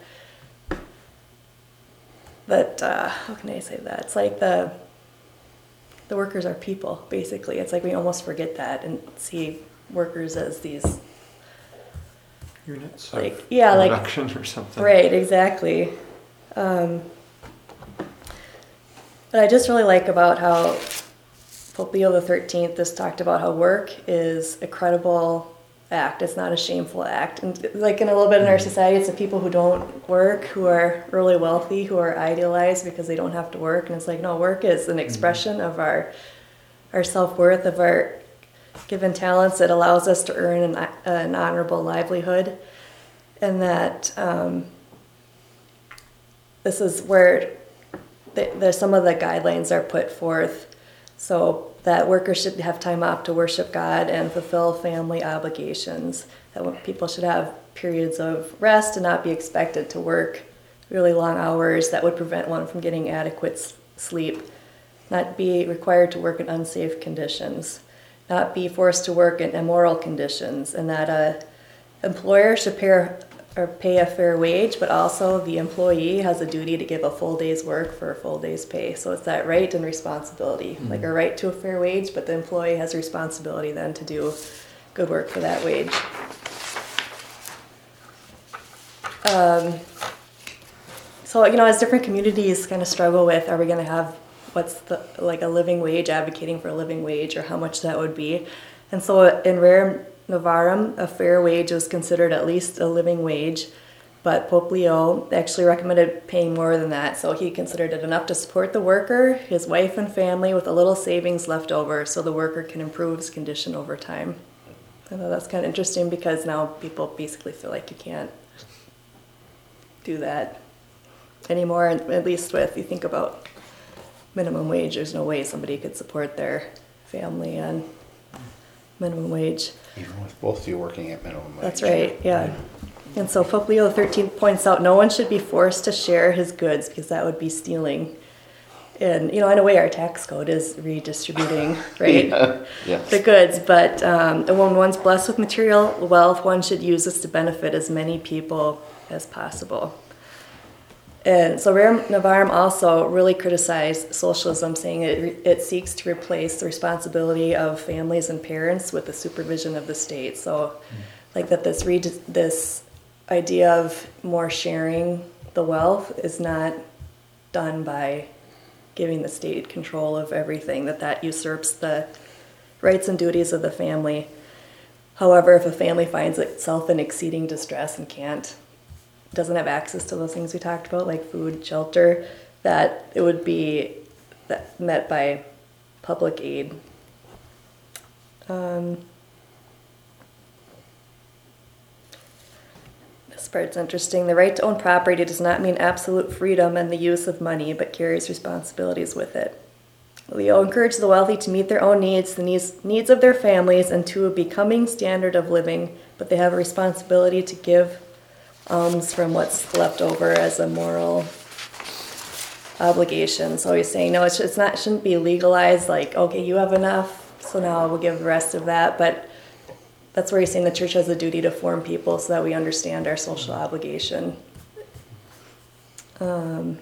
that, uh, how can I say that? It's like the, the workers are people, basically. It's like we almost forget that and see workers as these,
Units
like,
of
yeah, like,
production or something.
right, exactly. Um, but I just really like about how Pope Leo the thirteenth just talked about how work is a credible act. It's not a shameful act. And like in a little bit in our society, it's the people who don't work, who are really wealthy, who are idealized because they don't have to work. And it's like, no, work is an expression of our our self-worth, of our given talents. It allows us to earn an, an honorable livelihood. And that um, this is where the, the, some of the guidelines are put forth. So that workers should have time off to worship God and fulfill family obligations. That people should have periods of rest and not be expected to work really long hours that would prevent one from getting adequate sleep. Not be required to work in unsafe conditions. Not be forced to work in immoral conditions. And that a employer should pay or pay a fair wage, but also the employee has a duty to give a full day's work for a full day's pay. So it's that right and responsibility, mm-hmm. like a right to a fair wage, but the employee has a responsibility then to do good work for that wage. Um, so, you know, as different communities kind of struggle with, are we going to have what's the, like a living wage, advocating for a living wage, or how much that would be? And so in Rerum Novarum, a fair wage was considered at least a living wage, but Pope Leo actually recommended paying more than that. So he considered it enough to support the worker, his wife and family, with a little savings left over so the worker can improve his condition over time. I know that's kind of interesting because now people basically feel like you can't do that anymore, and at least with, you think about minimum wage, there's no way somebody could support their family on minimum wage.
Even with both of you working at minimum wage.
That's right, yeah. And so Pope Leo the thirteenth points out no one should be forced to share his goods because that would be stealing. And, you know, in a way our tax code is redistributing, right,
yeah. Yeah.
the goods. But um, when one's blessed with material wealth, one should use this to benefit as many people as possible. And so Rerum Novarum also really criticized socialism, saying it it seeks to replace the responsibility of families and parents with the supervision of the state. So, mm. like that this re- this idea of more sharing the wealth is not done by giving the state control of everything, that that usurps the rights and duties of the family. However, if a family finds itself in exceeding distress and can't doesn't have access to those things we talked about, like food, shelter, that it would be that met by public aid. Um, this part's interesting. The right to own property does not mean absolute freedom in the use of money, but carries responsibilities with it. Leo encouraged the wealthy to meet their own needs, the needs, needs of their families, and to a becoming standard of living, but they have a responsibility to give alms from what's left over as a moral obligation. So he's saying, no, it's, it's not, shouldn't be legalized, like, okay, you have enough, so now we'll give the rest of that. But that's where he's saying the church has a duty to form people so that we understand our social obligation. Um,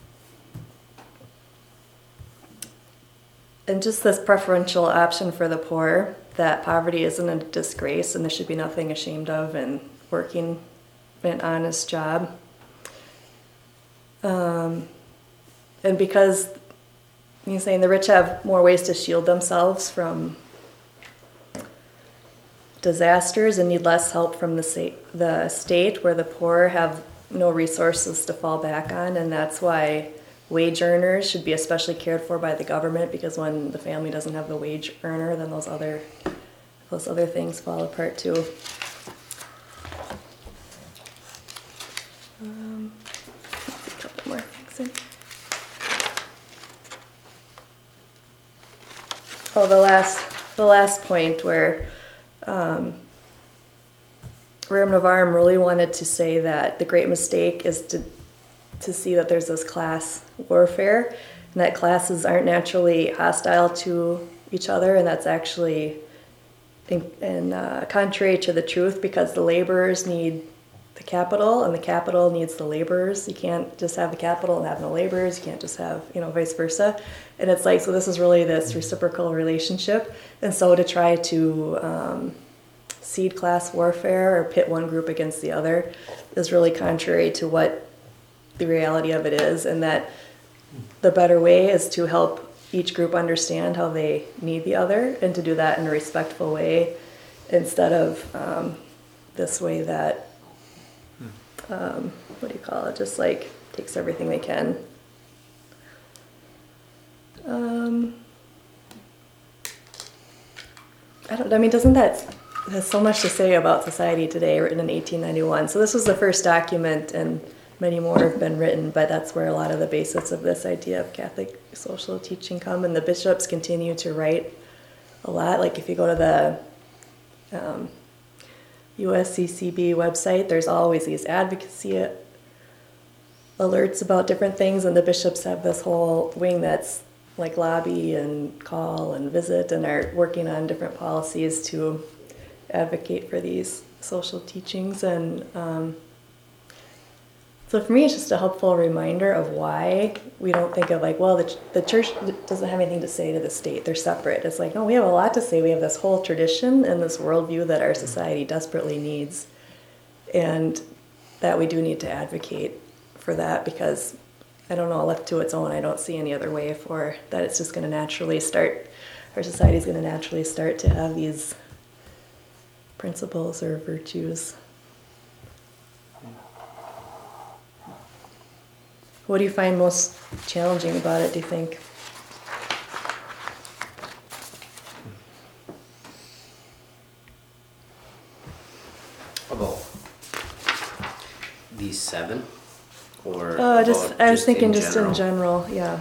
and just this preferential option for the poor, that poverty isn't a disgrace and there should be nothing ashamed of in working an honest job. Um, and because he's saying the rich have more ways to shield themselves from disasters and need less help from the state, the state, where the poor have no resources to fall back on, and that's why wage earners should be especially cared for by the government, because when the family doesn't have the wage earner, then those other those other things fall apart too. Um, let's see, a couple more things in. Oh, the last the last point where um, Ram Navarim really wanted to say that the great mistake is to to see that there's this class warfare, and that classes aren't naturally hostile to each other, and that's actually in, in uh, contrary to the truth, because the laborers need the capital and the capital needs the laborers. You can't just have the capital and have no laborers. You can't just have, you know, vice versa. And it's like, so this is really this reciprocal relationship. And so to try to um, seed class warfare or pit one group against the other is really contrary to what the reality of it is, and that the better way is to help each group understand how they need the other, and to do that in a respectful way, instead of um, this way that um, what do you call it, just like takes everything they can. um, I don't I mean doesn't that has so much to say about society today, written in eighteen ninety-one. So this was the first document, and many more have been written, but that's where a lot of the basis of this idea of Catholic social teaching come. And the bishops continue to write a lot. Like if you go to the um, U S C C B website, there's always these advocacy alerts about different things, and the bishops have this whole wing that's like lobby and call and visit, and are working on different policies to advocate for these social teachings. And um, so for me, it's just a helpful reminder of why we don't think of like, well, the, ch- the church doesn't have anything to say to the state. They're separate. It's like, no, we have a lot to say. We have this whole tradition and this worldview that our society desperately needs. And that we do need to advocate for that, because I don't know, left to its own, I don't see any other way for that. It's just going to naturally start, our society is going to naturally start to have these principles or virtues. What do you find most challenging about it, do you think?
About these seven? Or
Uh, just
about
I was
just
thinking
in
just
general?
in general, yeah.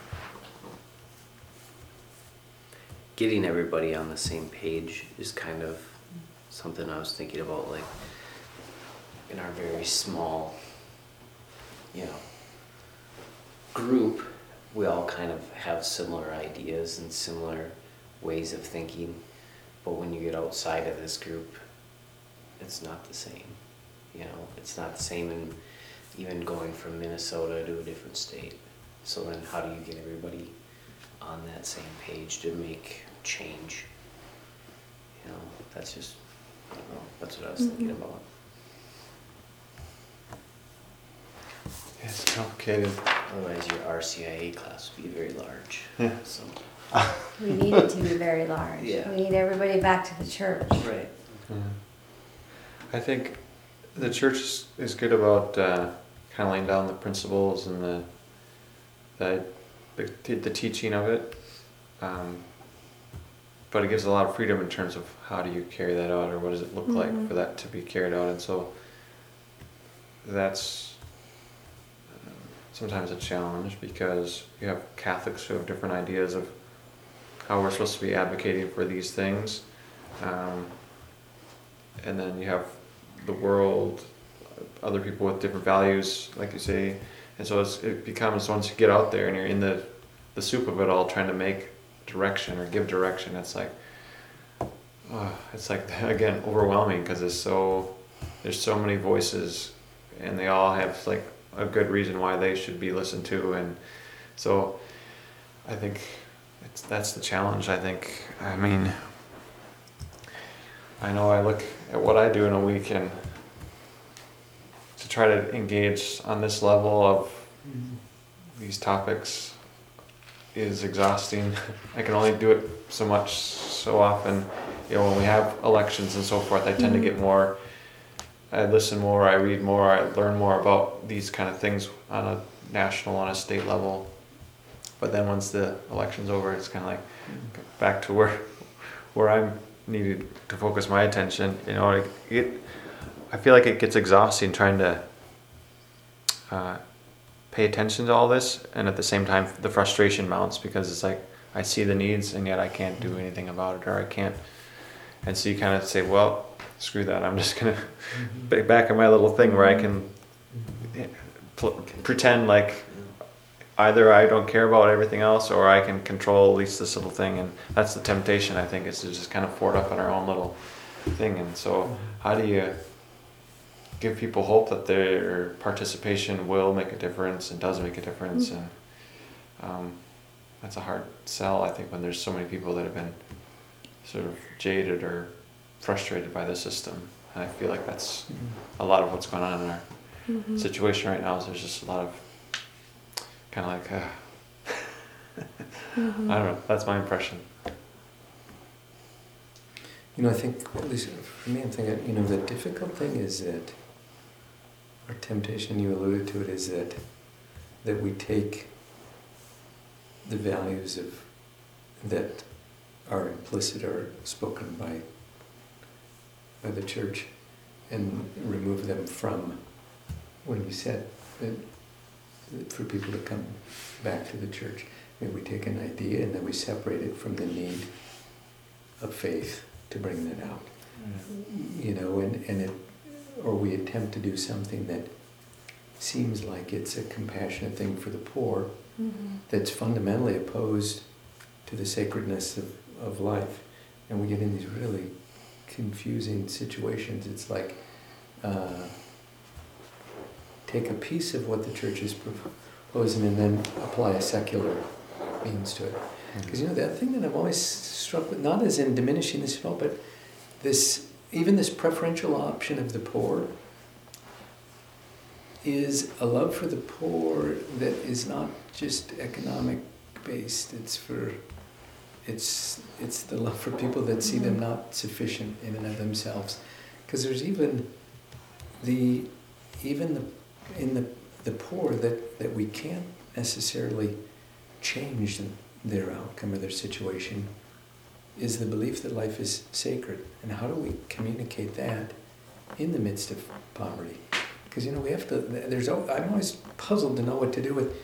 Getting everybody on the same page is kind of something I was thinking about, like in our very small, you know, group, we all kind of have similar ideas and similar ways of thinking, but when you get outside of this group, it's not the same. You know, it's not the same in even going from Minnesota to a different state. So then how do you get everybody on that same page to make change? You know, that's just, I don't know, that's what I was mm-hmm. thinking about.
It's complicated.
Otherwise your R C I A class would be very large.
Yeah.
So.
We need it to be very large.
Yeah.
We need everybody back to the church.
Right.
Yeah. I think the church is, is good about uh, kind of laying down the principles and the the the, the teaching of it, um, but it gives a lot of freedom in terms of how do you carry that out, or what does it look mm-hmm. like for that to be carried out. And so that's uh, sometimes a challenge, because you have Catholics who have different ideas of how we're supposed to be advocating for these things, um, and then you have the world, other people with different values, like you say, and so it's, it becomes, once you get out there and you're in the the soup of it all, trying to make direction or give direction, it's like, oh, it's like again overwhelming, because it's so there's so many voices, and they all have like a good reason why they should be listened to, and so I think it's that's the challenge. I think I mean. I know I look at what I do in a week, and to try to engage on this level of these topics is exhausting. I can only do it so much, so often. You know, when we have elections and so forth, I tend mm-hmm. to get more I listen more, I read more, I learn more about these kind of things on a national, on a state level. But then once the election's over, it's kind of like back to where where I'm needed to focus my attention. You know, it, it I feel like it gets exhausting trying to uh, pay attention to all this, and at the same time the frustration mounts because it's like I see the needs and yet I can't do anything about it, or I can't. And so you kind of say, well, screw that. I'm just gonna be back in my little thing where I can pl- pretend like either I don't care about everything else, or I can control at least this little thing. And that's the temptation, I think, is to just kind of fort up in our own little thing. And so how do you give people hope that their participation will make a difference and does make a difference? And um, that's a hard sell, I think, when there's so many people that have been sort of jaded or frustrated by the system. And I feel like that's a lot of what's going on in our
Mm-hmm.
situation right now. Is there's just a lot of kind of like, uh,
Mm-hmm.
I don't know. That's my impression.
You know, I think, at least for me, I'm thinking, you know, the difficult thing is that, or temptation, you alluded to it, is that, that we take the values of, that are implicit or spoken by, by the church and remove them from, when you said that, for people to come back to the church. Maybe we take an idea and then we separate it from the need of faith to bring that out. Mm. You know, and, and it, or we attempt to do something that seems like it's a compassionate thing for the poor, mm-hmm. that's fundamentally opposed to the sacredness of, of life. And we get in these really confusing situations. It's like, uh, take a piece of what the church is proposing and then apply a secular means to it. Because, you know, that thing that I've always struck with, not as in diminishing this at all, but this, even this preferential option of the poor is a love for the poor that is not just economic based. It's for, it's it's the love for people that see them not sufficient in and of themselves. Because there's even the, even the, in the the poor that, that we can't necessarily change their outcome or their situation is the belief that life is sacred. And how do we communicate that in the midst of poverty? Because, you know, we have to, there's, I'm always puzzled to know what to do with.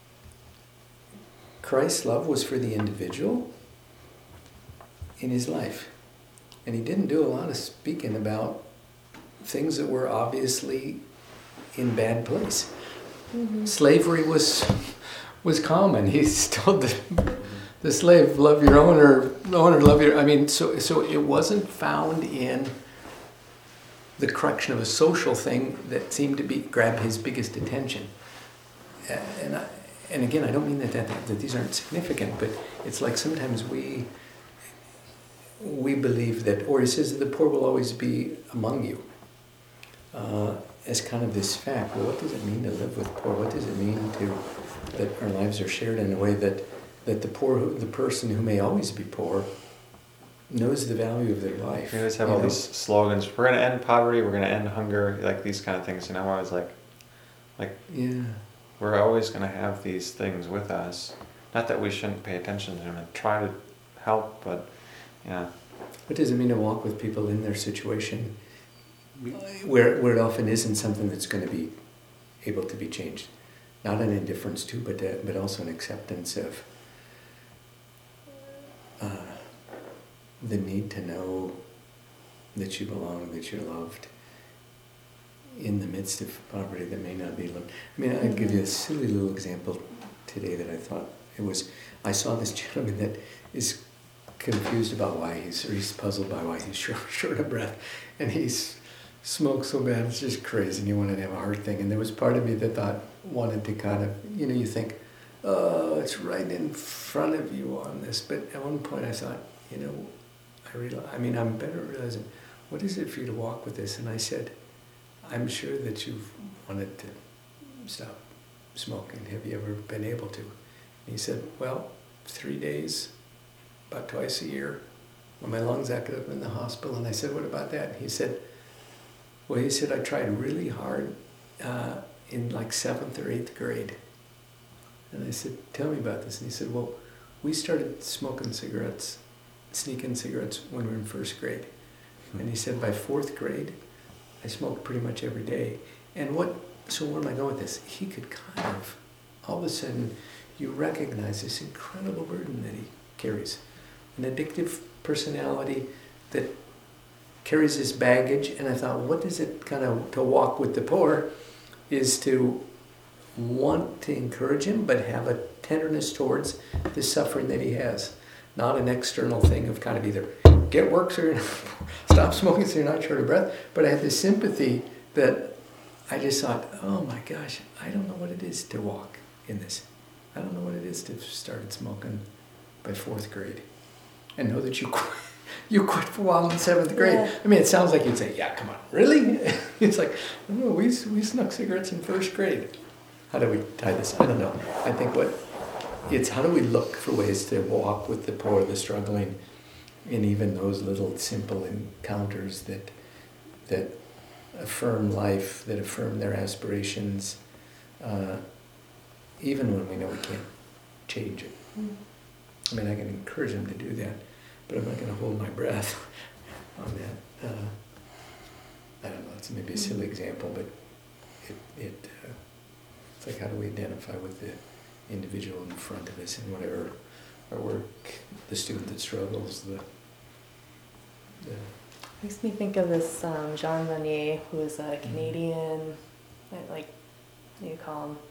Christ's love was for the individual in his life. And he didn't do a lot of speaking about things that were obviously in bad place. Mm-hmm. Slavery was was common. He told the, the slave, love your owner, the owner, love your... I mean, so so it wasn't found in the correction of a social thing that seemed to be grab his biggest attention. And I, and again, I don't mean that, that that these aren't significant, but it's like sometimes we we believe that, or he says that the poor will always be among you. Uh, as kind of this fact. Well, what does it mean to live with poor? What does it mean to that our lives are shared in a way that that the poor, the person who may always be poor, knows the value of their life?
We always have all know? these slogans. We're going to end poverty. We're going to end hunger. Like these kind of things. And I'm always like, like
yeah,
we're always going to have these things with us. Not that we shouldn't pay attention to them and try to help, but yeah.
What does it mean to walk with people in their situation? Where where it often isn't something that's going to be able to be changed, not an indifference to, but uh, but also an acceptance of uh, the need to know that you belong, that you're loved, in the midst of poverty that may not be loved. I mean, I'll give you a silly little example today that I thought it was. I saw this gentleman that is confused about why he's, or he's puzzled by why he's short, short of breath, and he's smoked so bad, it's just crazy, and he wanted to have a heart thing. And there was part of me that thought, wanted to kind of, you know, you think, oh, it's right in front of you on this. But at one point I thought, you know, I realize, I mean, I'm better realizing, what is it for you to walk with this? And I said, I'm sure that you've wanted to stop smoking. Have you ever been able to? And he said, well, three days, about twice a year, when my lungs acted up in the hospital. And I said, what about that? And he said, Well, he said, I tried really hard uh, in like seventh or eighth grade. And I said, tell me about this. And he said, well, we started smoking cigarettes, sneaking cigarettes when we were in first grade. And he said, by fourth grade, I smoked pretty much every day. And what, so where am I going with this? He could kind of, all of a sudden, you recognize this incredible burden that he carries. An addictive personality that carries this baggage. And I thought, what does it kind of, to walk with the poor, is to want to encourage him, but have a tenderness towards the suffering that he has. Not an external thing of kind of either get work so you're not, stop smoking so you're not short of breath, but I had this sympathy that I just thought, oh my gosh, I don't know what it is to walk in this. I don't know what it is to have started smoking by fourth grade and know that you quit, you quit for a while in seventh grade.
Yeah.
I mean, it sounds like you'd say, yeah, come on, really? It's like, no, we, we snuck cigarettes in first grade. How do we tie this? I don't know. I think what it's how do we look for ways to walk with the poor, the struggling, in even those little simple encounters that that affirm life, that affirm their aspirations, uh, even when we know we can't change it.
Mm.
I mean, I can encourage them to do that, but I'm not going to hold my breath on that. Uh, I don't know. It's maybe a silly example, but it it. Uh, It's like, how do we identify with the individual in front of us in whatever our work, the student that struggles, the, the
Makes me think of this um, Jean Vanier, who is a Canadian, like, what do you call him?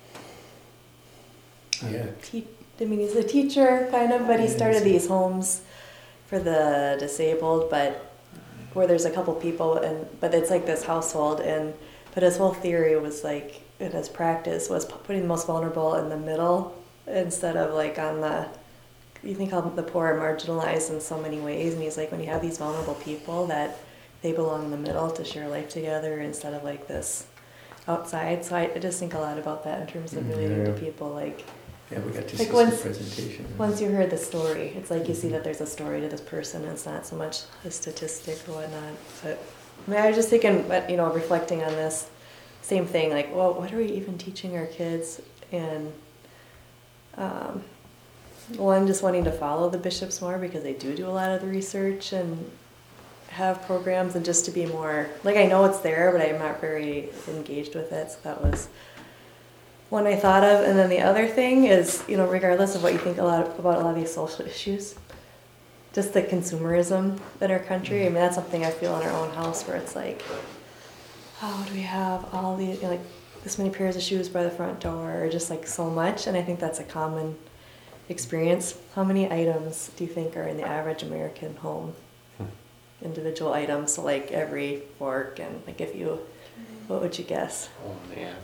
yeah,
Te- I mean, he's a teacher, kind of, but he
Yeah,
started
he's-
these homes for the disabled, but where there's a couple people, and but it's like this household, and but his whole theory was like, in his practice, was pu- putting the most vulnerable in the middle instead of like on the, you think how the poor are marginalized in so many ways, and he's like, when you have these vulnerable people, that they belong in the middle to share life together instead of like this outside. So I, I just think a lot about that in terms of
Mm,
relating to
yeah.
people, like,
yeah, we got to
Like
see
once-
the presentation.
once you heard the story, it's like you see that there's a story to this person, and it's not so much a statistic or whatnot. But I mean, I was just thinking, but you know, reflecting on this, same thing. Like, well, what are we even teaching our kids? And um, one, just wanting to follow the bishops more because they do do a lot of the research and have programs, and just to be more like, I know it's there, but I'm not very engaged with it. So that was one I thought of. And then the other thing is, you know, regardless of what you think a lot about a lot of these social issues, just the consumerism in our country. I mean, that's something I feel in our own house, where it's like, oh, do we have all the, you know, like this many pairs of shoes by the front door, or just like so much. And I think that's a common experience. How many items do you think are in the average American home? Individual items, so like every fork, and like if you, what would you guess?
Oh man.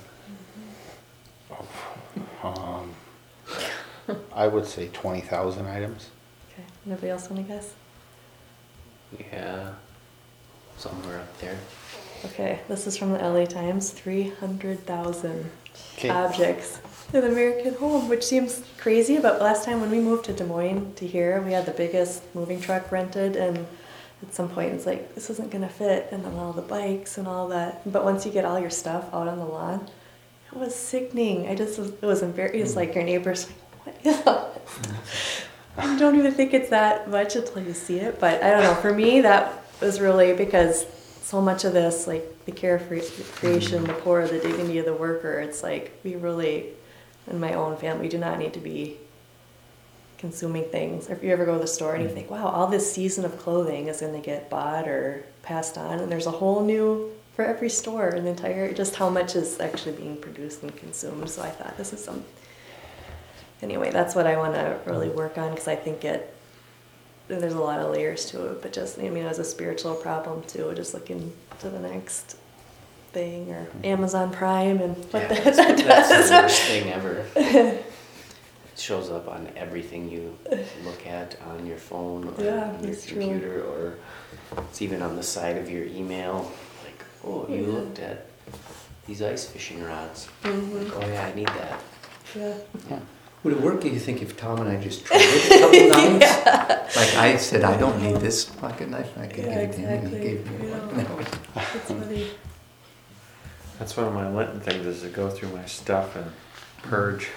Um, I would say twenty thousand items.
Okay, anybody else want to guess?
Yeah. Somewhere up there.
Okay, this is from the L A Times, three hundred thousand
Okay.
objects in the American home, which seems crazy, but last time when we moved to Des Moines to here, we had the biggest moving truck rented, and at some point it's like, this isn't gonna fit, and then all the bikes and all that. But once you get all your stuff out on the lawn, it was sickening. I just was, it was embarrassing. It's like your neighbor's like, what is all this? You don't even think it's that much until you see it. But I don't know, for me that was really, because so much of this, like the care for creation, the poor, the dignity of the worker, it's like we really, in my own family, we do not need to be consuming things. Or if you ever go to the store and you think, wow, all this season of clothing is going to get bought or passed on, and there's a whole new, for every store, an entire, just how much is actually being produced and consumed. So I thought this is some, anyway, that's what I want to really work on, because I think it, there's a lot of layers to it, but just, I mean, it was a spiritual problem too, just looking to the next thing, or Amazon Prime and what
Yeah,
that,
that's,
that
that's
does.
the worst thing ever. It shows up on everything you look at on your phone or
Yeah,
on your
it's true.
computer, or it's even on the side of your email. Like, oh, you
Yeah.
looked at these ice fishing rods.
Mhm.
Like, oh yeah, I need that.
Yeah.
Yeah.
Would it work, do you think, if Tom and I just tried it a couple times?
Yeah.
Like I said, I don't need this pocket knife, and I could
Yeah,
give it to him, and he
exactly.
gave me
You
one.
know.
That was-
It's really,
That's one of my Lenten things is to go through my stuff and purge.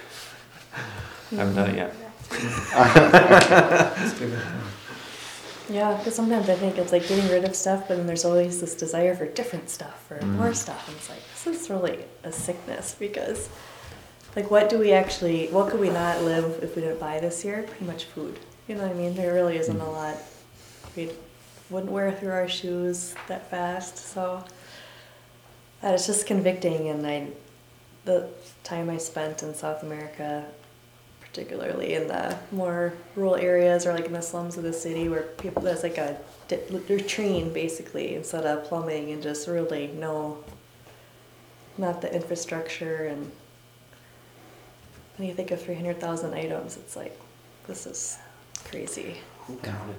I haven't done it yet.
Let's give it a try.
yeah, because sometimes I think it's like getting rid of stuff, but then there's always this desire for different stuff or
Mm.
more stuff. And it's like, this is really a sickness because, like, what do we actually, what could we not live if we didn't buy this year? Pretty much food. You know what I mean? There really isn't a lot. We wouldn't wear through our shoes that fast. So uh, it's just convicting. And I, the time I spent in South America, particularly in the more rural areas or like in the slums of the city where people, there's like a latrine basically instead of plumbing and just really no, not the infrastructure. And when you think of three hundred thousand items, it's like, this is crazy.
Who counted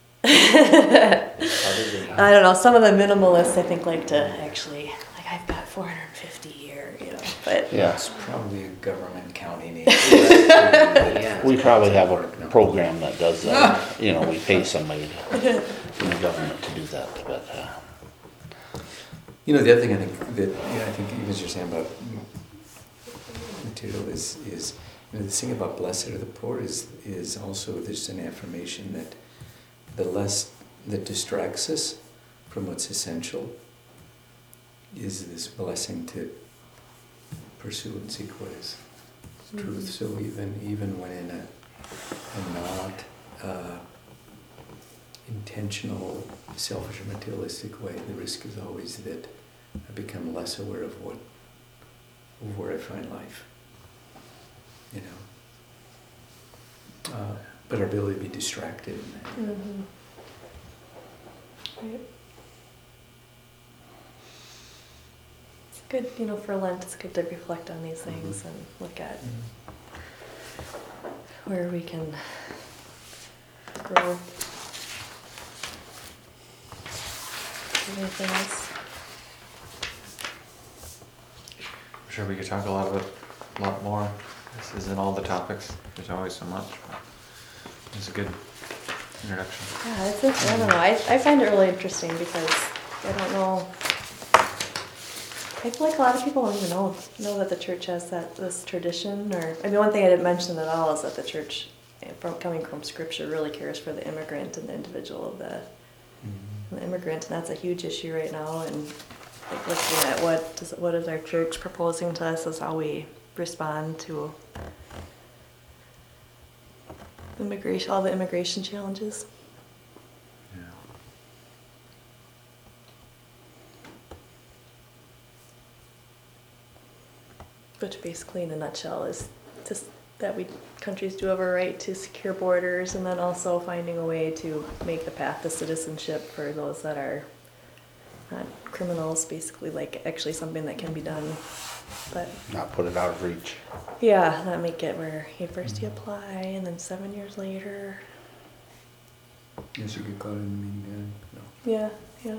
that? How did they-
I don't know, some of the minimalists I think like to actually, like I've got four hundred fifty here, you know, but
Yeah,
It's probably a government counting it.
Yeah.
we probably have a program that does that, you know, we pay somebody to- in the government to do that, but, uh,
You know, the other thing I think that, yeah, I think even as you're saying about material is, is, you know, the thing about blessed are the poor is, is also there's an affirmation that the less that distracts us from what's essential is this blessing to pursue and seek what is truth. So even, even when in a, a not uh, intentional, selfish or materialistic way, the risk is always that I become less aware of what, of where I find life. You know, uh, but our ability to be distracted in that.
mm-hmm. Right. It's good, you know, for Lent, it's good to reflect on these things
Mhm.
and look at where we can grow. Anything else?
I'm sure we could talk a lot about a lot more. This isn't all the topics. There's always so much. It's a good introduction.
Yeah, it's, it's, I don't know. I, I find it really interesting because I don't know. I feel like a lot of people don't even know know that the church has that this tradition. Or I mean, one thing I didn't mention at all is that the church, from coming from Scripture, really cares for the immigrant and the individual of the, the immigrant, and that's a huge issue right now. And like looking at what does what is our church proposing to us is how we respond to immigration, all the immigration challenges.
Yeah.
Which basically, in a nutshell, is just that we countries do have a right to secure borders, and then also finding a way to make the path to citizenship for those that are not criminals. Basically, like actually something that can be done. But
not put it out of reach.
yeah, not make it where you first you apply, and then seven years later.
Yes, you get caught in the meantime. No.
Yeah, yeah.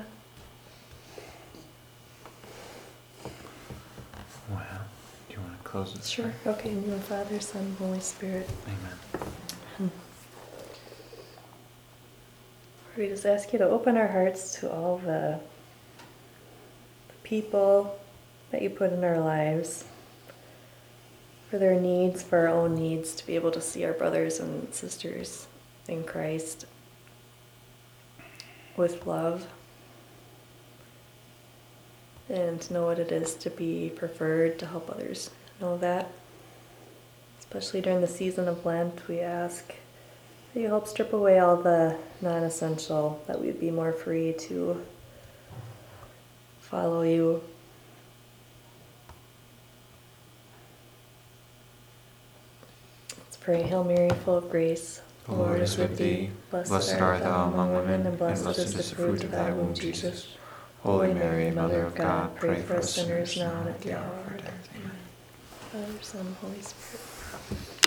Well, do you want to close this?
Sure. Okay. In the name of the Father, Son, and Holy Spirit.
Amen.
We just ask you to open our hearts to all the people that you put in our lives, for their needs, for our own needs, to be able to see our brothers and sisters in Christ with love, and to know what it is to be preferred, to help others know that. Especially during the season of Lent, we ask that you help strip away all the non-essential, that we'd be more free to follow you. Let's pray. Hail Mary, full of grace,
The Lord is with thee. Blessed art thou among women, and blessed is the fruit of thy womb, Jesus. Holy Mary, Mother of God, pray for us sinners now and at the hour of our death. Amen. Father, Son, Holy Spirit.